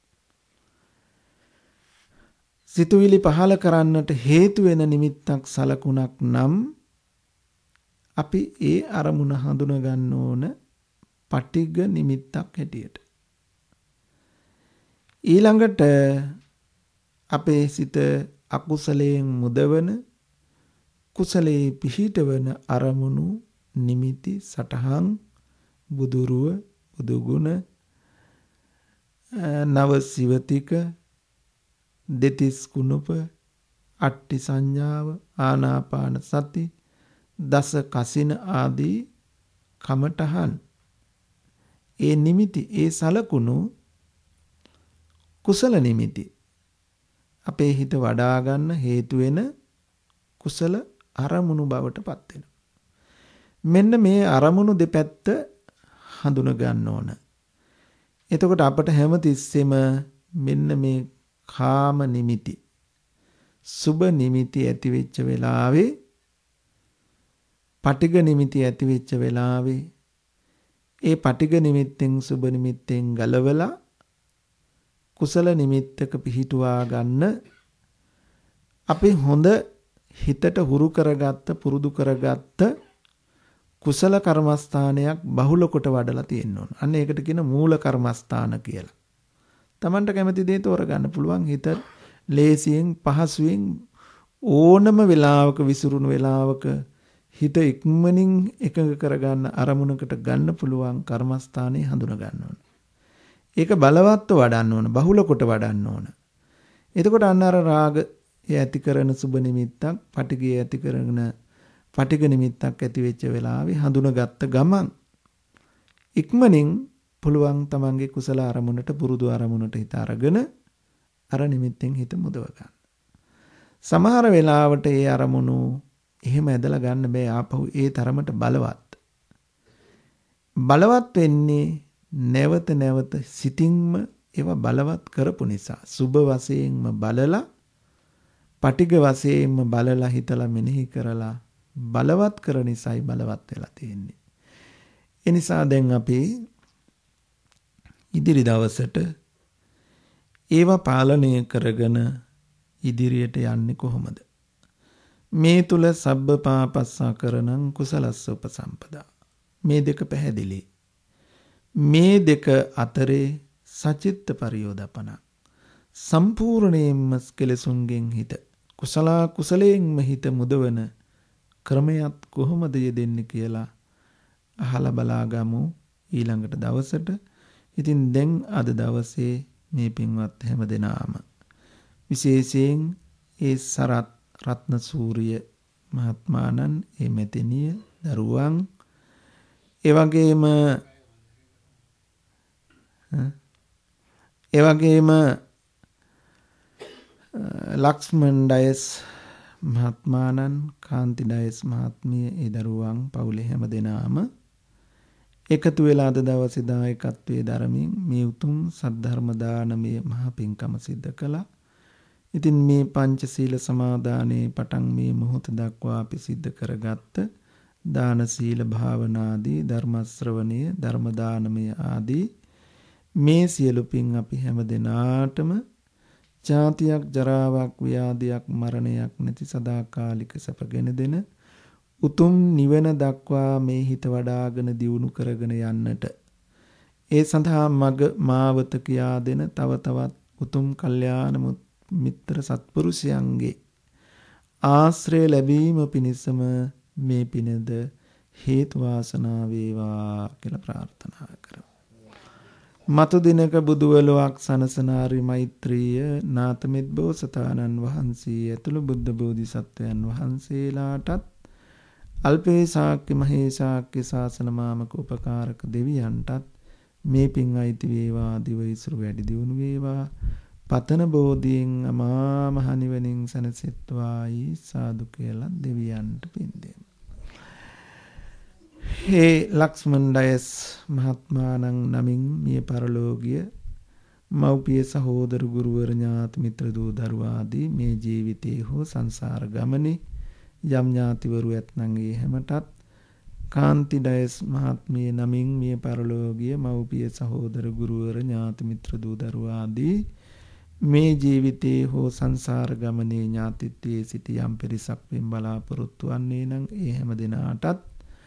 සිතුවිලි පහල කරන්නට හේතු වෙන නිමිත්තක්, සලකුණක් නම් අපි ඒ අරමුණ හඳුනා ගන්න ඕන පටිඝ නිමිත්තක් හැටියට. ඊළඟට අපේ සිත අකුසලයෙන් මුදවන, කුසලයේ පිහිටවන අරමුණු, නිමිති, සටහන්, බුදුරුව, බුදුගුණ, නව සිවතික, දෙතිස් කුණප, අට්ටි සංඥාව, ආනාපාන සති, දස කසින ආදී කමඨහන්. ඒ නිමිති, ඒ සලකුණු කුසල නිමිති. අපේ හිත වඩා ගන්න හේතු වෙන කුසල අරමුණු බවට පත් වෙනවා. මෙන්න මේ අරමුණු දෙපැත්ත හඳුන ගන්න ඕන. එතකොට අපට හැම තිස්සෙම මෙන්න මේ කාම නිමිති, සුබ නිමිති ඇති වෙච්ච වෙලාවේ, පටිඝ නිමිති ඇති වෙච්ච වෙලාවේ ඒ පටිඝ නිමිත්තෙන්, සුබ නිමිත්තෙන් ගලවලා කුසල නිමිත්තක පිහිටුවා ගන්න අපි හොඳ හිතට හුරු කරගත්ත, පුරුදු කරගත්ත කුසල කර්මස්ථානයක් බහුල කොට වඩලා තියෙන්න ඕන. අන්න ඒකට කියන මූල කර්මස්ථාන කියලා. Tamanට කැමති දේ තෝරගන්න පුළුවන්. හිත ලේසියෙන්, පහසුවෙන් ඕනම වෙලාවක, විසිරුණු වෙලාවක හිත ඉක්මනින් එකඟ කරගන්න, අරමුණකට ගන්න පුළුවන් කර්මස්ථානේ හඳුනා ගන්න ඕන. ඒක බලවත්ව වඩන්න ඕන, බහුල කොට වඩන්න ඕන. එතකොට අන්න අර රාගය ඇති කරන සුබ නිමිත්තක්, පටිඝය ඇති කරන පටිඝ නිමිත්තක් ඇති වෙච්ච වෙලාවේ හඳුනාගත්ත ගමන් ඉක්මනින් පුළුවන් තමන්ගේ කුසල අරමුණට, පුරුදු අරමුණට හිත අරගෙන අර නිමිත්තෙන් හිත මුදව ගන්න. සමහර වෙලාවට ඒ අරමුණු එහෙම ඇදලා ගන්න බෑ, ආපහු ඒ තරමට බලවත්. බලවත් වෙන්නේ නැවත නැවත සිතින්ම ඒවා බලවත් කරපු නිසා. සුබ වශයෙන්ම බලලා, පටිඝ වශයෙන්ම බලලා හිතලා මෙනෙහි කරලා බලවත් කර නිසායි බලවත් වෙලා තියෙන්නේ. ඒ නිසා දැන් අපි ඉදිරි දවසට ඒවා පාලනය කරගෙන ඉදිරියට යන්නේ කොහොමද? මේ තුල සබ්බ පාපස්සා කරණං කුසලස්ස උපසම්පදා. මේ දෙක පැහැදිලි. මේ දෙක අතරේ සචිත්ත පරියෝදපන සම්පූර්ණයෙන්ම කෙලෙසුන්ගෙන් හිත කුසලයෙන්ම හිත මුදවන ක්‍රමයක් කොහොමද යෙදෙන්නේ කියලා අහලා බලාගමු ඊළඟට දවසට. ඉතින් දැන් අද දවසේ මේ පින්වත් හැම දෙනාම විශේෂයෙන් ඒ සරත් රත්න සූරිය මහත්මාණන්, ඒ මෙතෙනිය දරුවන්, ඒ වගේම ලක්ෂ්මන් ඩයස් මහත්මාණන්, කාන්ති ඩයස් මහත්මිය, ඒ දරුවන් පවුලේ හැම දෙනාම එකතු වෙලා අද දවසේ දායකත්වයේ දරමින් මේ උතුම් සද්ධර්ම දානමය මහ පිංකම සිද්ධ කළා. ඉතින් මේ පංචශීල සමාදානයේ පටන් මේ මොහොත දක්වා අපි සිද්ධ කරගත්ත දාන සීල භාවනාදී ධර්ම ශ්‍රවණය, ධර්ම දානමය ආදී මේ සියලු පින් අපි හැම දිනාටම ජාතියක්, ජරාවක්, ව්‍යාධියක්, මරණයක් නැති සදාකාලික සැපගෙන දෙන උතුම් නිවන දක්වා මේ හිත වඩාගෙන දියුණු කරගෙන යන්නට, ඒ සඳහා මග මාවත කියා දෙන තව තවත් උතුම් කල්යාණ මිත්‍ර සත්පුරුෂයන්ගේ ආශ්‍රය ලැබීම පිණිසම මේ පිනද හේතු වාසනා වේවා කියලා ප්‍රාර්ථනා කරමු. මතු දිනක බුදුවලුවක් සනසනාරි මෛත්‍රිය නාතමෙත් බෝසතාණන් වහන්සේ ඇතුළු බුද්ධ බෝධිසත්වයන් වහන්සේලාටත් අල්පේ ශාක්‍ය මහේ ශාක්‍ය ශාසන මාමක උපකාරක දෙවියන්ටත් මේ පින් අයිති වේවා. දිවයිසුරු වැඩි දියුණු වේවා. පතන බෝධියෙන් අමා මහ නිවනින් සැනසෙත්වායි සාදු කියලා දෙවියන්ට පින් දෙමු. හේ ලක්ෂ්මන් ඩයස් මහත්මාණන් නමින් මිය පරලෝකීය මව්පිය සහෝදර ගුරුවර ඥාති මිත්‍ර දූ දරුවා ආදී මේ ජීවිතයේ හෝ සංසාර ගමනේ යම් ඥාතිවරු ඇතනම් ඒ හැමටත් කාන්ති ඩයස් මහත්මිය නමින් මිය පරලෝකීය මව්පිය සහෝදර ගුරුවර ඥාති මිත්‍ර දූ දරුවා ආදී මේ ජීවිතයේ හෝ සංසාර ගමනේ ඥාතිත්වයේ සිටි යම් පිරිසක් වෙන් බලාපොරොත්තු වන්නේ නම් ඒ හැම දිනාටත්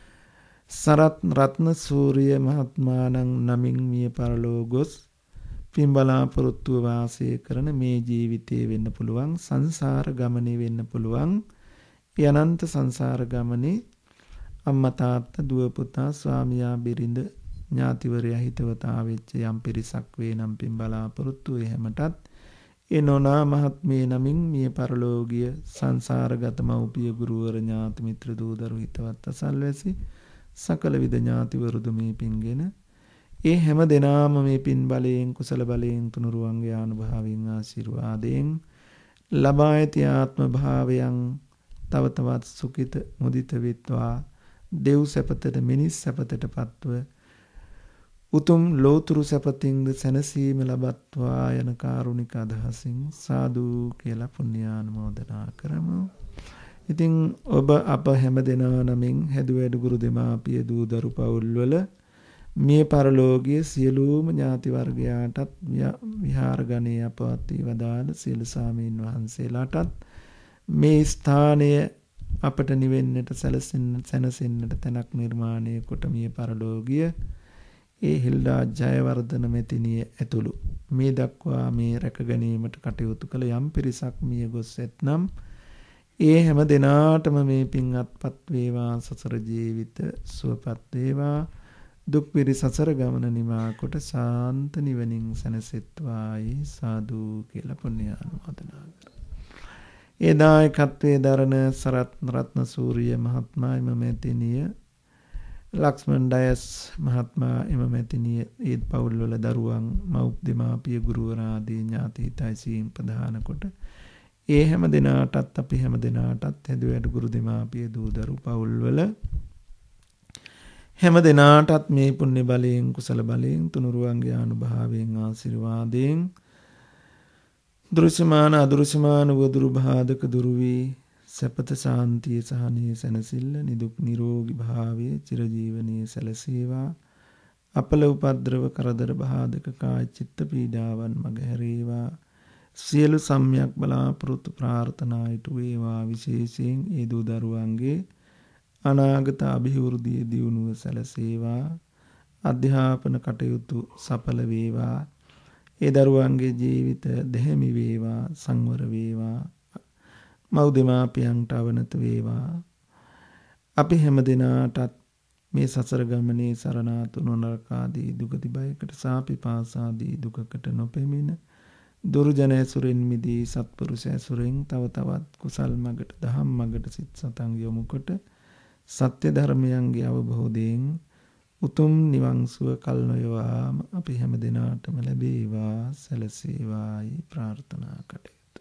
සරත් රත්න සූරිය මහත්මාණන් නමින් මිය පරලෝ ගොස් පින් බලාපොරොත්තු වාසය කරන මේ ජීවිතයේ වෙන්න පුළුවන්, සංසාර ගමනේ වෙන්න පුළුවන්, අනන්ත සංසාර ගමනේ අම්මා තාත්තා දුව පුතා ස්වාමියා බිරිඳ ඥාතිවරයා හිතවතා වෙච්ච යම් පිරිසක් වේ නම් පින් බලාපොරොත්තු ඒ හැමටත් ඒ නොනා මහත්මිය නමින් මිය පරලෝකීය සංසාරගත මව්පිය ගුරුවර ඥාති මිත්‍ර දූ දරු හිතවත් අසල්වැසි සකල විද ඥාතිවරුද මේ පින්ගෙන ඒ හැම දෙනාම මේ පින් බලයෙන් කුසල බලයෙන් තුනුරුවන්ගේ ආනුභාවයෙන් ආශිර්වාදයෙන් ලබා ඇති ආත්ම භාවයන් තව තවත් සුඛිත මුදිත වෙත්වා. දෙව් සැපතට මිනිස් සැපතට පත්ව උතුම් ලෝතුරු සැපතින්ද සැනසීම ලබත්වා යන කාරුණික අදහසින් සාදු කියලා පුණ්‍යානුමෝදනා කරමු. ඉතින් ඔබ අප හැම දෙනා නමින් හැදුවැඩු ගුරු දෙමාපිය දූ දරු පවුල්වල මිය පරලෝකීය සියලුම ඥාති වර්ගයාටත් විහාර ගණේ අපවත් වදාළ සියලු සාමීන් වහන්සේලාටත් මේ ස්ථානය අපට නිවෙන්නට සැනසෙන්නට තැනක් නිර්මාණය කොට මිය පරලෝකීය ඒ හිල්ඩා ජයවර්ධන මෙතිනිය ඇතුළු මේ දක්වා මේ රැක ගැනීමට කටයුතු කළ යම් පිරිසක් මිය ගොස් ඇතනම් ඒ හැම දෙනාටම මේ පින් අත්පත් වේවා. සසර ජීවිත සුවපත් වේවා. දුක් පිරි සසර ගමන නිමා කොට ශාන්ත නිවනින් සැනසෙත්වායි සාදු කියලා පුණ්‍යානුමෝදනා කරමු. ඒ දායකත්වයේ දරන සරත් රත්න සූරිය මහත්මයා එම මෙතිනිය, ලක්ෂ්මන් ඩයස් මහත්මයා එම මෙතිනිය, ඒ පවුල් වල දරුවන් මව් දෙමාපිය ගුරුවර ආදී ඥාති හිතයිසීන් ප්‍රදාන කොට ඒ හැම දිනාටත් අපි හැම දිනාටත් හැදුවැඩු ගුරු දෙමාපිය දූ දරු පවුල් වල හැම දිනාටත් මේ පුණ්‍ය බලයෙන් කුසල බලයෙන් තුනුරුවන්ගේ අනුභවයෙන් ආශිර්වාදයෙන් දෘශ්‍යමාන අදෘශ්‍යමාන වදුරු බාධක දුරු වී සැපත ශාන්තිය සහනීය සැනසෙල්ල නිදුක් නිරෝගී භාවයේ චිරජීවනයේ සැලසේවා අපල උපද්‍රව කරදර බාධක කාය චිත්ත පීඩාවන් මගහැරේවා සියලු සම්‍යක් බලාපොරොත්තු ප්‍රාර්ථනා ඉටු වේවා විශේෂයෙන් ඒ දූ දරුවන්ගේ අනාගත අභිවෘද්ධිය දියුණුව සැලසේවා අධ්‍යාපන කටයුතු සඵල වේවා ඒ දරුවන්ගේ ජීවිත දෙහිමි වේවා සංවර වේවා මව් දෙමාපියන්ට අවනත වේවා අපි හැම දිනාටත් මේ සසර ගමනේ සරණාතු නොනරකාදී දුගති බයකට සාපිපාසාදී දුකකට නොපෙමින දුර්ජන ඇසුරෙන් මිදී සත්පුරුෂ ඇසුරෙන් තව තවත් කුසල් මගට දහම් මගට සිත් සතන් යොමු කොට සත්‍ය ධර්මයන්ගේ අවබෝධයෙන් උතුම් නිවන් සුව කල් නොයවාම අපි හැම දිනාටම ලැබේවා සැලසේවායි ප්‍රාර්ථනා කටයුතු.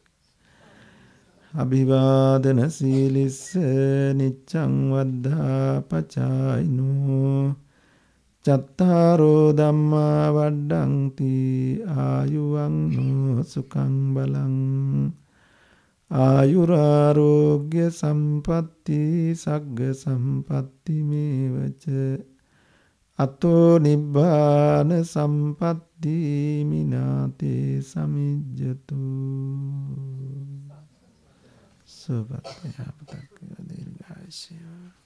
අභිවාදන සීලිස්ස නිච්ඡං වද්ධා පචායිනෝ චත්තාරෝ ධම්මා වඩ්ඩಂತಿ ආයුවං සුඛං බලං ආයුරාෝග්‍ය සම්පatti සග්ග සම්පatti මේවච අතෝ නිබ්බාන සම්පatti මිනාතේ සමිජ්ජතු සුවපත් යහපතක් දීර්ඝායුෂ